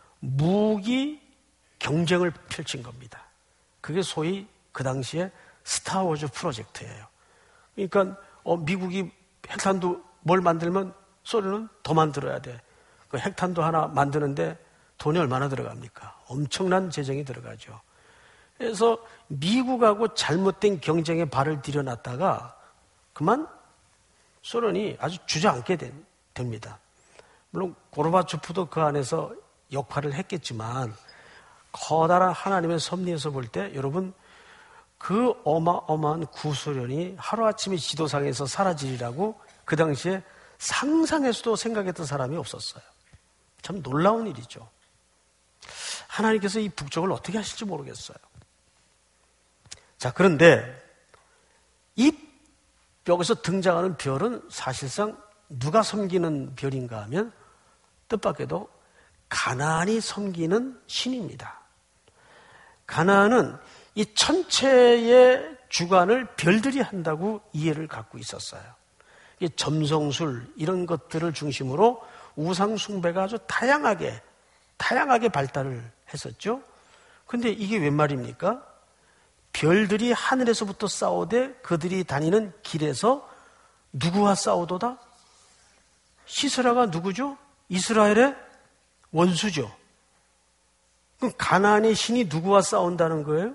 무기 경쟁을 펼친 겁니다. 그게 소위 그 당시에 스타워즈 프로젝트예요. 그러니까 어, 미국이 핵탄두 뭘 만들면 소련은 더 만들어야 돼. 그 핵탄두 하나 만드는데 돈이 얼마나 들어갑니까? 엄청난 재정이 들어가죠. 그래서 미국하고 잘못된 경쟁에 발을 들여놨다가 그만 소련이 아주 주저앉게 됩니다. 물론 고르바초프도 그 안에서 역할을 했겠지만 커다란 하나님의 섭리에서 볼 때 여러분 그 어마어마한 구소련이 하루아침에 지도상에서 사라지리라고 그 당시에 상상해서도 생각했던 사람이 없었어요. 참 놀라운 일이죠. 하나님께서 이 북쪽을 어떻게 하실지 모르겠어요. 자, 그런데 이 여기서 등장하는 별은 사실상 누가 섬기는 별인가 하면 뜻밖에도 가나안이 섬기는 신입니다. 가나안은 이 천체의 주관을 별들이 한다고 이해를 갖고 있었어요. 이 점성술 이런 것들을 중심으로 우상 숭배가 아주 다양하게 다양하게 발달을 했었죠. 그런데 이게 웬 말입니까? 별들이 하늘에서부터 싸우되 그들이 다니는 길에서 누구와 싸우도다? 시스라가 누구죠? 이스라엘의 원수죠. 그럼 가나안의 신이 누구와 싸운다는 거예요?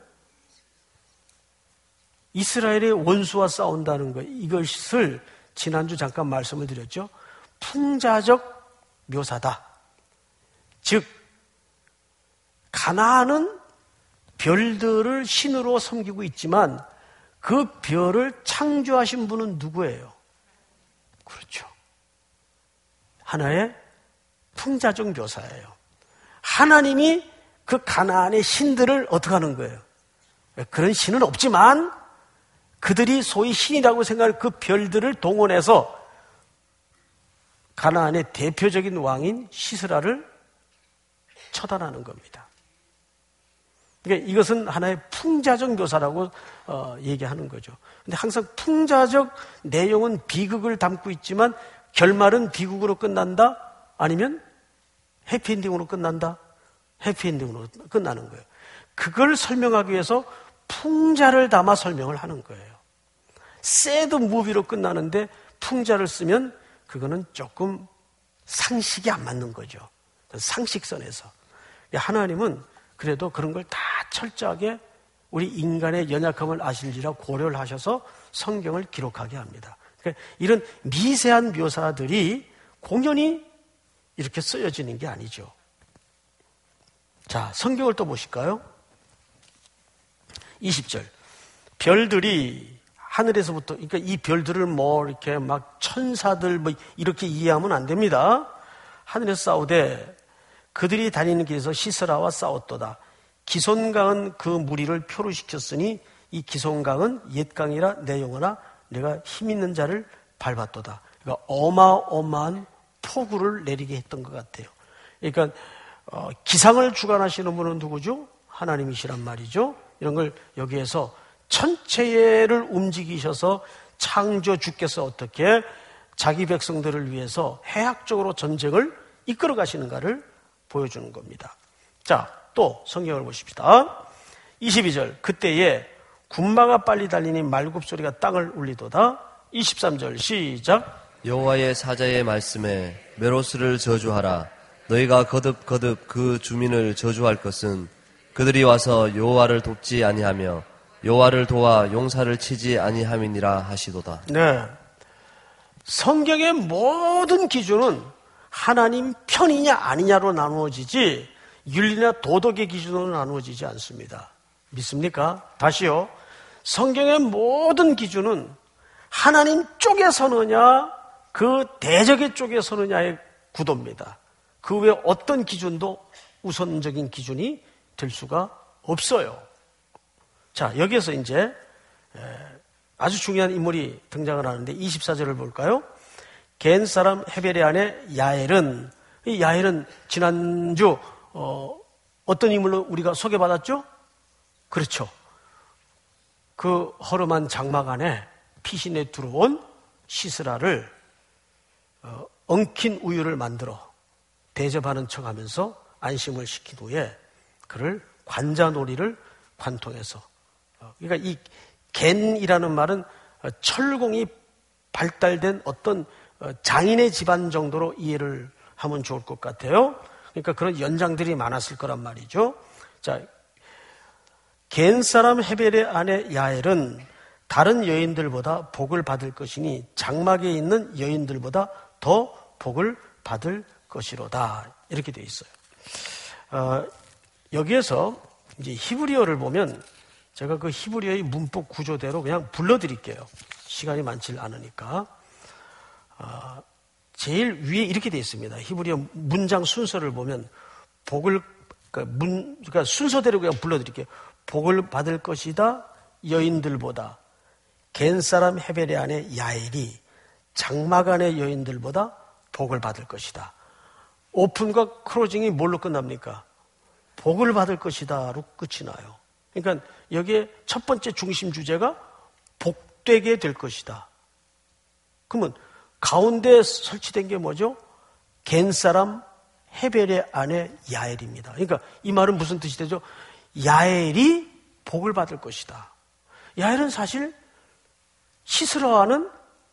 이스라엘의 원수와 싸운다는 거예요. 이것을 지난주 잠깐 말씀을 드렸죠. 풍자적 묘사다. 즉 가나안은 별들을 신으로 섬기고 있지만 그 별을 창조하신 분은 누구예요? 그렇죠. 하나의 풍자적 묘사예요. 하나님이 그 가나안의 신들을 어떻게 하는 거예요? 그런 신은 없지만 그들이 소위 신이라고 생각할 그 별들을 동원해서 가나안의 대표적인 왕인 시스라를 처단하는 겁니다. 그러니까 이것은 하나의 풍자적 묘사라고 어, 얘기하는 거죠. 근데 항상 풍자적 내용은 비극을 담고 있지만 결말은 비극으로 끝난다? 아니면 해피엔딩으로 끝난다? 해피엔딩으로 끝나는 거예요. 그걸 설명하기 위해서 풍자를 담아 설명을 하는 거예요. 새드 무비로 끝나는데 풍자를 쓰면 그거는 조금 상식이 안 맞는 거죠. 상식선에서. 하나님은 그래도 그런 걸 다 철저하게 우리 인간의 연약함을 아신지라 고려를 하셔서 성경을 기록하게 합니다. 그러니까 이런 미세한 묘사들이 공연히 이렇게 쓰여지는 게 아니죠. 자, 성경을 또 보실까요? 이십 절. 별들이 하늘에서부터, 그러니까 이 별들을 뭐 이렇게 막 천사들 뭐 이렇게 이해하면 안 됩니다. 하늘에서 싸우되 그들이 다니는 길에서 시스라와 싸웠도다. 기손강은 그 무리를 표류시켰으니 이 기손강은 옛강이라 내 영혼아 내가 힘있는 자를 밟았도다. 그러니까 어마어마한 폭우를 내리게 했던 것 같아요. 그러니까 어, 기상을 주관하시는 분은 누구죠? 하나님이시란 말이죠. 이런 걸 여기에서 전체를 움직이셔서 창조주께서 어떻게 자기 백성들을 위해서 해학적으로 전쟁을 이끌어 가시는가를 보여주는 겁니다. 자, 또 성경을 보십시다. 이십이 절. 그때에 군마가 빨리 달리니 말굽소리가 땅을 울리도다. 이십삼 절 시작. 여호와의 사자의 말씀에 메로스를 저주하라. 너희가 거듭거듭 그 주민을 저주할 것은 그들이 와서 여호와를 돕지 아니하며 여호와를 도와 용사를 치지 아니함이니라 하시도다. 네, 성경의 모든 기준은 하나님 편이냐 아니냐로 나누어지지 윤리나 도덕의 기준으로 나누어지지 않습니다. 믿습니까? 다시요. 성경의 모든 기준은 하나님 쪽에 서느냐 그 대적의 쪽에 서느냐의 구도입니다. 그 외에 어떤 기준도 우선적인 기준이 될 수가 없어요. 자, 여기에서 이제 아주 중요한 인물이 등장을 하는데 이십사 절을 볼까요? 겐 사람 헤벨의 아내 야엘은, 이 야엘은 지난주 어, 어떤 인물로 우리가 소개받았죠? 그렇죠. 그 허름한 장막 안에 피신에 들어온 시스라를 어, 엉킨 우유를 만들어 대접하는 척하면서 안심을 시킨 후에 그를 관자놀이를 관통해서 어, 그러니까 이 겐이라는 말은 철공이 발달된 어떤 장인의 집안 정도로 이해를 하면 좋을 것 같아요. 그러니까 그런 연장들이 많았을 거란 말이죠. 자, 겐 사람 헤벨의 아내 야엘은 다른 여인들보다 복을 받을 것이니 장막에 있는 여인들보다 더 복을 받을 것이로다. 이렇게 되어 있어요. 어, 여기에서 이제 히브리어를 보면 제가 그 히브리어의 문법 구조대로 그냥 불러드릴게요. 시간이 많지 않으니까. 어, 제일 위에 이렇게 되어 있습니다. 히브리어 문장 순서를 보면 복을 그러니까 문 그러니까 순서대로 그냥 불러드릴게요. 복을 받을 것이다 여인들보다 겐 사람 헤벨의 아내 야엘이 장막 안의 여인들보다 복을 받을 것이다. 오픈과 크로징이 뭘로 끝납니까? 복을 받을 것이다로 끝이 나요. 그러니까 여기에 첫 번째 중심 주제가 복되게 될 것이다. 그러면 가운데 설치된 게 뭐죠? 겐 사람 헤벨의 아내 야엘입니다. 그러니까 이 말은 무슨 뜻이 되죠? 야엘이 복을 받을 것이다. 야엘은 사실 시스라와는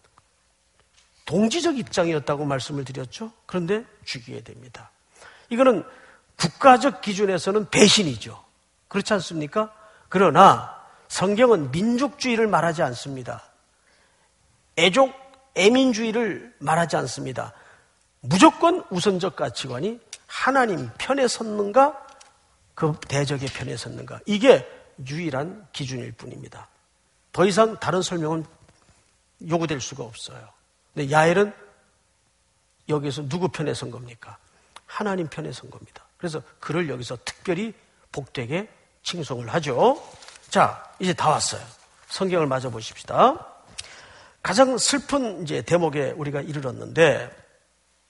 동지적 입장이었다고 말씀을 드렸죠. 그런데 죽이게 됩니다. 이거는 국가적 기준에서는 배신이죠. 그렇지 않습니까? 그러나 성경은 민족주의를 말하지 않습니다. 애족, 애민주의를 말하지 않습니다. 무조건 우선적 가치관이 하나님 편에 섰는가 그 대적의 편에 섰는가 이게 유일한 기준일 뿐입니다. 더 이상 다른 설명은 요구될 수가 없어요. 근데 야엘은 여기서 누구 편에 선 겁니까? 하나님 편에 선 겁니다. 그래서 그를 여기서 특별히 복되게 칭송을 하죠. 자, 이제 다 왔어요. 성경을 마저 보십시다. 가장 슬픈 이제 대목에 우리가 이르렀는데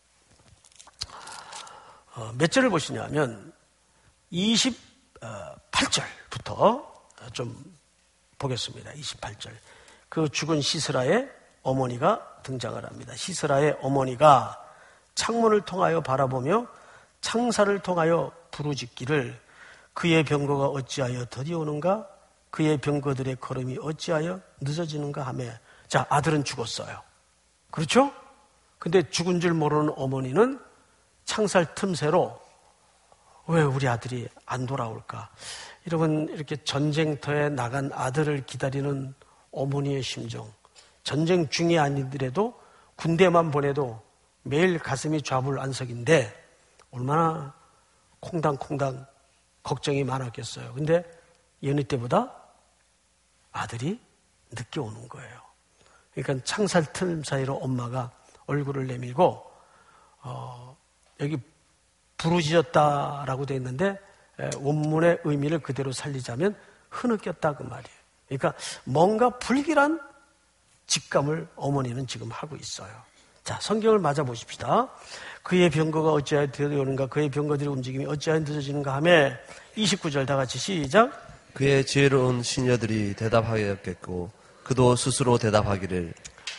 어, 몇 절을 보시냐면 이십팔 이십팔 절부터 좀 보겠습니다. 이십팔 절. 그 죽은 시스라의 어머니가 등장을 합니다. 시스라의 어머니가 창문을 통하여 바라보며 창살을 통하여 부르짖기를 그의 병거가 어찌하여 더디 오는가? 그의 병거들의 걸음이 어찌하여 늦어지는가 하며, 자, 아들은 죽었어요. 그렇죠? 근데 죽은 줄 모르는 어머니는 창살 틈새로 왜 우리 아들이 안 돌아올까? 여러분, 이렇게 전쟁터에 나간 아들을 기다리는 어머니의 심정, 전쟁 중이 아니더라도 군대만 보내도 매일 가슴이 좌불안석인데 얼마나 콩당콩당 걱정이 많았겠어요. 근데 여느 때보다 아들이 늦게 오는 거예요. 그러니까 창살 틈 사이로 엄마가 얼굴을 내밀고 어, 여기 부르짖었다라고 되어 있는데 원문의 의미를 그대로 살리자면 흐느꼈다 그 말이에요. 그러니까 뭔가 불길한 직감을 어머니는 지금 하고 있어요. 자, 성경을 맞아 보십시다. 그의 병거가 어찌하여 되어오는가, 그의 병거들의 움직임이 어찌하여 늦어지는가 하며, 이십구 절 다 같이 시작. 그의 지혜로운 시녀들이 대답하였겠고 그도 스스로 대답하기를.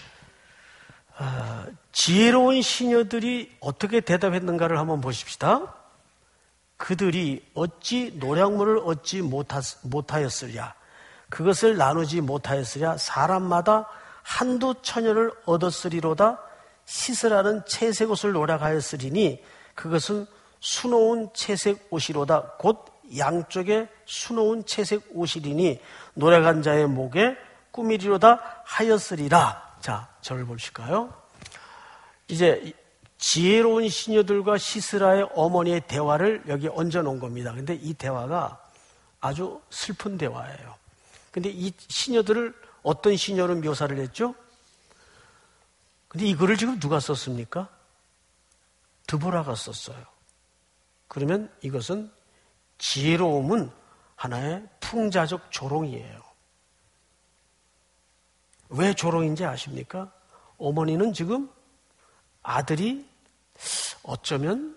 아, 지혜로운 시녀들이 어떻게 대답했는가를 한번 보십시다. 그들이 어찌 노량물을 얻지 못하였으랴, 그것을 나누지 못하였으랴, 사람마다 한두 처녀를 얻었으리로다. 시스라는 채색 옷을 노략하였으리니 그것은 수놓은 채색 옷이로다. 곧 양쪽에 수놓은 채색 옷이리니 노략한 자의 목에 꾸미리로다 하였으리라. 자, 저를 보실까요? 이제 지혜로운 시녀들과 시스라의 어머니의 대화를 여기 얹어놓은 겁니다. 근데 이 대화가 아주 슬픈 대화예요. 근데 이 시녀들을 어떤 시녀로 묘사를 했죠? 근데 이거를 지금 누가 썼습니까? 드보라가 썼어요. 그러면 이것은 지혜로움은 하나의 풍자적 조롱이에요. 왜 조롱인지 아십니까? 어머니는 지금 아들이 어쩌면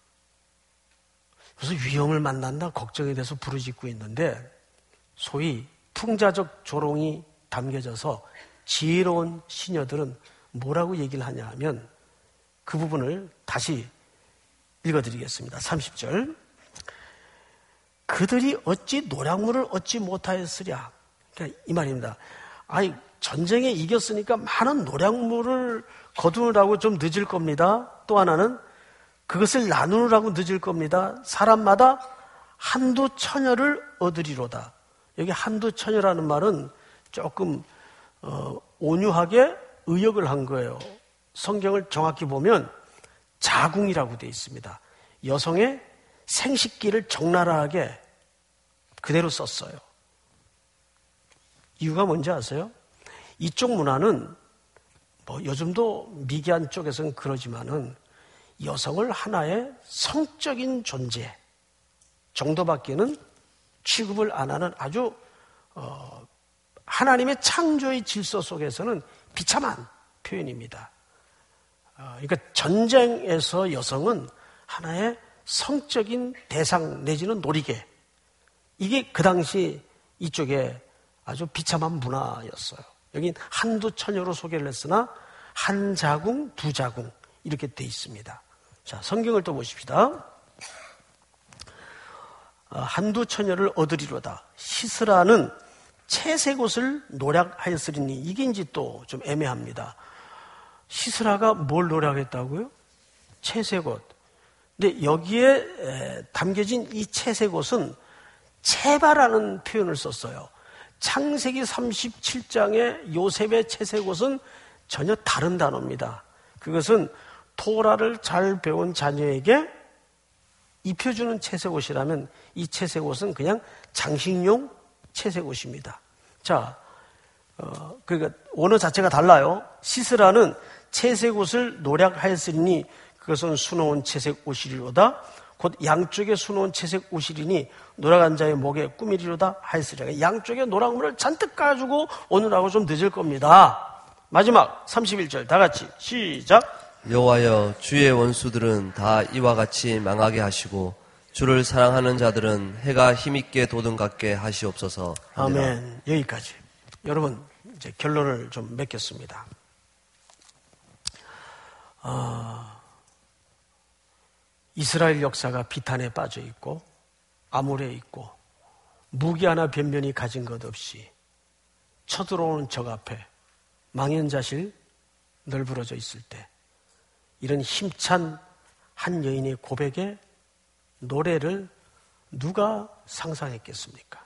무슨 위험을 만난다 걱정이 돼서 부르짖고 있는데, 소위 풍자적 조롱이 담겨져서 지혜로운 시녀들은 뭐라고 얘기를 하냐 하면 그 부분을 다시 읽어드리겠습니다. 삼십 절. 그들이 어찌 노략물을 얻지 못하였으랴. 그러니까 이 말입니다. 아니, 전쟁에 이겼으니까 많은 노략물을 거두느라고 좀 늦을 겁니다. 또 하나는 그것을 나누느라고 늦을 겁니다. 사람마다 한두 처녀를 얻으리로다. 여기 한두 처녀라는 말은 조금 어, 온유하게 의역을 한 거예요. 성경을 정확히 보면 자궁이라고 되어 있습니다. 여성의 생식기를 적나라하게 그대로 썼어요. 이유가 뭔지 아세요? 이쪽 문화는 뭐 요즘도 미개한 쪽에서는 그러지만은 여성을 하나의 성적인 존재 정도밖에는 취급을 안 하는 아주 어, 하나님의 창조의 질서 속에서는 비참한 표현입니다. 어, 그러니까 전쟁에서 여성은 하나의 성적인 대상 내지는 놀이개, 이게 그 당시 이쪽에 아주 비참한 문화였어요. 여긴 한두 처녀로 소개를 했으나 한 자궁, 두 자궁 이렇게 돼 있습니다. 자, 성경을 또 보십시다. 한두 처녀를 얻으리로다. 시스라는 채색 옷을 노략하였으리니, 이게 이제 또 좀 애매합니다. 시스라가 뭘 노략했다고요? 채색 옷. 근데 여기에 담겨진 이 채색 옷은 체바라는 표현을 썼어요. 창세기 삼십칠 장의 요셉의 채색 옷은 전혀 다른 단어입니다. 그것은 토라를 잘 배운 자녀에게 입혀주는 채색 옷이라면 이 채색 옷은 그냥 장식용 채색 옷입니다. 자, 어, 그러니까 원어 자체가 달라요. 시스라는 채색 옷을 노략하였으니 그것은 수놓은 채색 옷이리로다. 곧 양쪽에 수놓은 채색 옷이리니 노략한 자의 목에 꾸미리로다 하였으리라. 양쪽에 노략물을 잔뜩 가지고 오느라고 좀 늦을 겁니다. 마지막 삼십일 절 다 같이 시작. 여호와여, 주의 원수들은 다 이와 같이 망하게 하시고 주를 사랑하는 자들은 해가 힘있게 돋음같게 하시옵소서. 아멘. 여기까지. 여러분 이제 결론을 좀 맺겠습니다. 어, 이스라엘 역사가 비탄에 빠져 있고 암울해 있고 무기 하나 변변히 가진 것 없이 쳐들어오는 적 앞에 망연자실 널브러져 있을 때 이런 힘찬 한 여인의 고백에 노래를 누가 상상했겠습니까?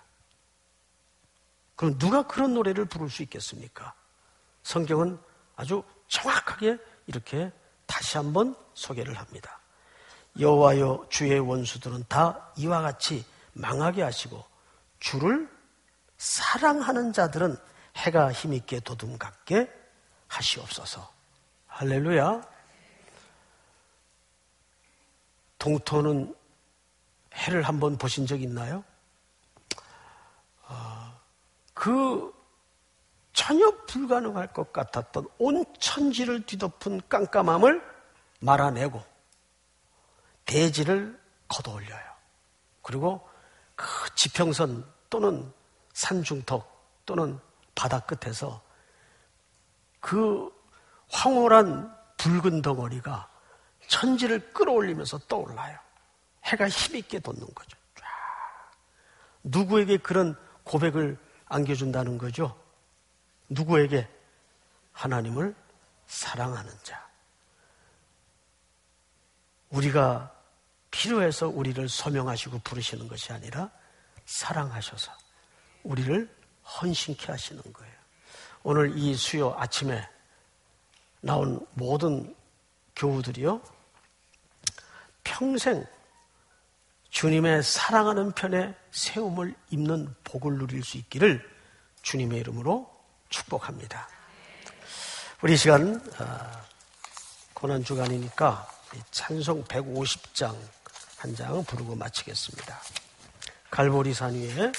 그럼 누가 그런 노래를 부를 수 있겠습니까? 성경은 아주 정확하게 이렇게 다시 한번 소개를 합니다. 여호와여 주의 원수들은 다 이와 같이 망하게 하시고 주를 사랑하는 자들은 해가 힘있게 돋음같게 하시옵소서. 할렐루야. 동토는 해를 한번 보신 적 있나요? 어, 그 전혀 불가능할 것 같았던 온 천지를 뒤덮은 깜깜함을 말아내고 대지를 걷어올려요. 그리고 그 지평선 또는 산중턱 또는 바다 끝에서 그 황홀한 붉은 덩어리가 천지를 끌어올리면서 떠올라요. 해가 힘있게 돋는 거죠. 쫙. 누구에게 그런 고백을 안겨준다는 거죠? 누구에게? 하나님을 사랑하는 자. 우리가 필요해서 우리를 소명하시고 부르시는 것이 아니라 사랑하셔서 우리를 헌신케 하시는 거예요. 오늘 이 수요 아침에 나온 모든 교우들이요, 평생 주님의 사랑하는 편에 세움을 입는 복을 누릴 수 있기를 주님의 이름으로 축복합니다. 우리 시간 고난주간이니까 찬송 백오십 장 한 장 부르고 마치겠습니다. 갈보리산 위에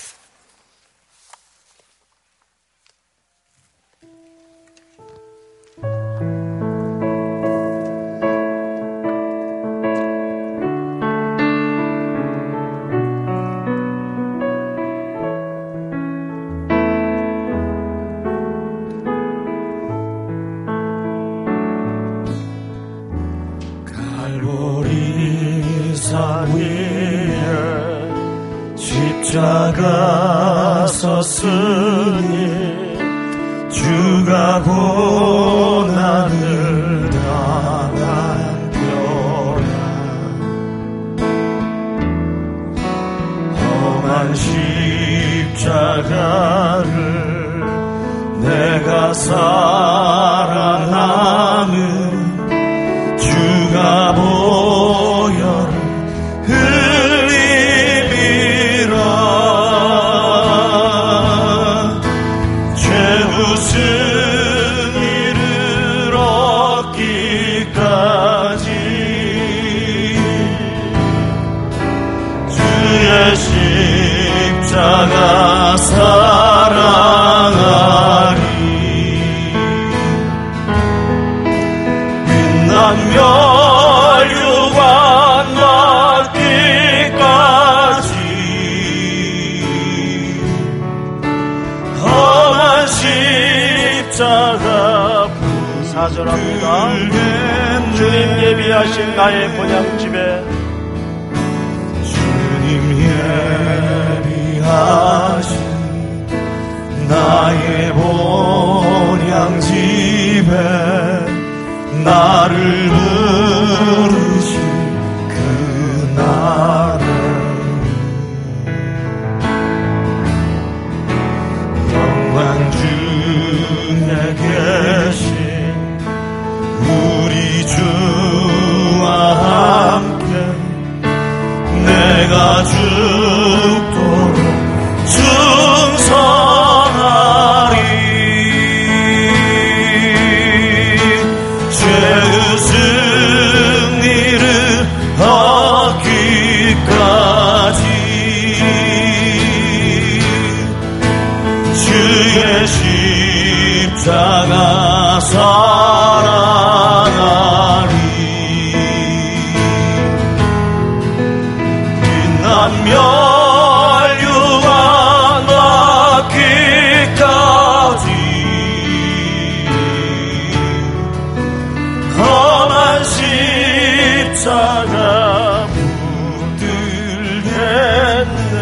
십자가 섰으니 주가 고난을 당하려라. 험한 십자가를 내가 사랑하는 주가 보혈을 십자가 사랑하리. 빛난 멸류관 맞기까지 험한 십자가 사절합니다. 주님 예비하신 나의 본향집에 예비하신 나의 본향집에 나를 부르신 그날에 영광 중에 계신 우리 주와 함께 내가 죽도록 충성하리. 죄의 승리 멸류관 닿기까지 험한 십자가 붙들겠네.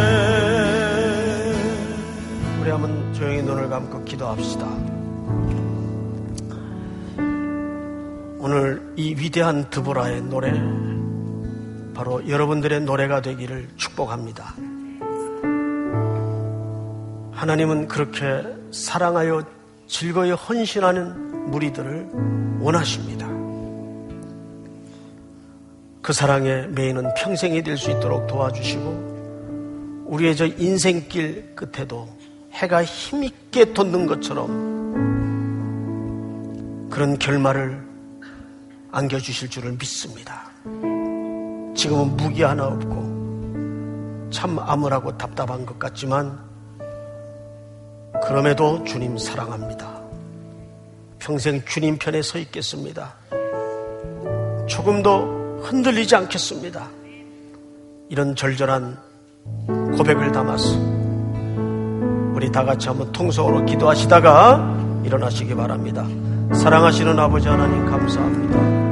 우리 한번 조용히 눈을 감고 기도합시다. 오늘 이 위대한 드보라의 노래, 바로 여러분들의 노래가 되기를 축복합니다. 하나님은 그렇게 사랑하여 즐거이 헌신하는 무리들을 원하십니다. 그 사랑의 매이는 평생이 될 수 있도록 도와주시고, 우리의 저 인생길 끝에도 해가 힘있게 돋는 것처럼 그런 결말을 안겨주실 줄을 믿습니다. 지금은 무기 하나 없고 참 암울하고 답답한 것 같지만, 그럼에도 주님 사랑합니다. 평생 주님 편에 서 있겠습니다. 조금도 흔들리지 않겠습니다. 이런 절절한 고백을 담아서 우리 다 같이 한번 통성으로 기도하시다가 일어나시기 바랍니다. 사랑하시는 아버지 하나님 감사합니다.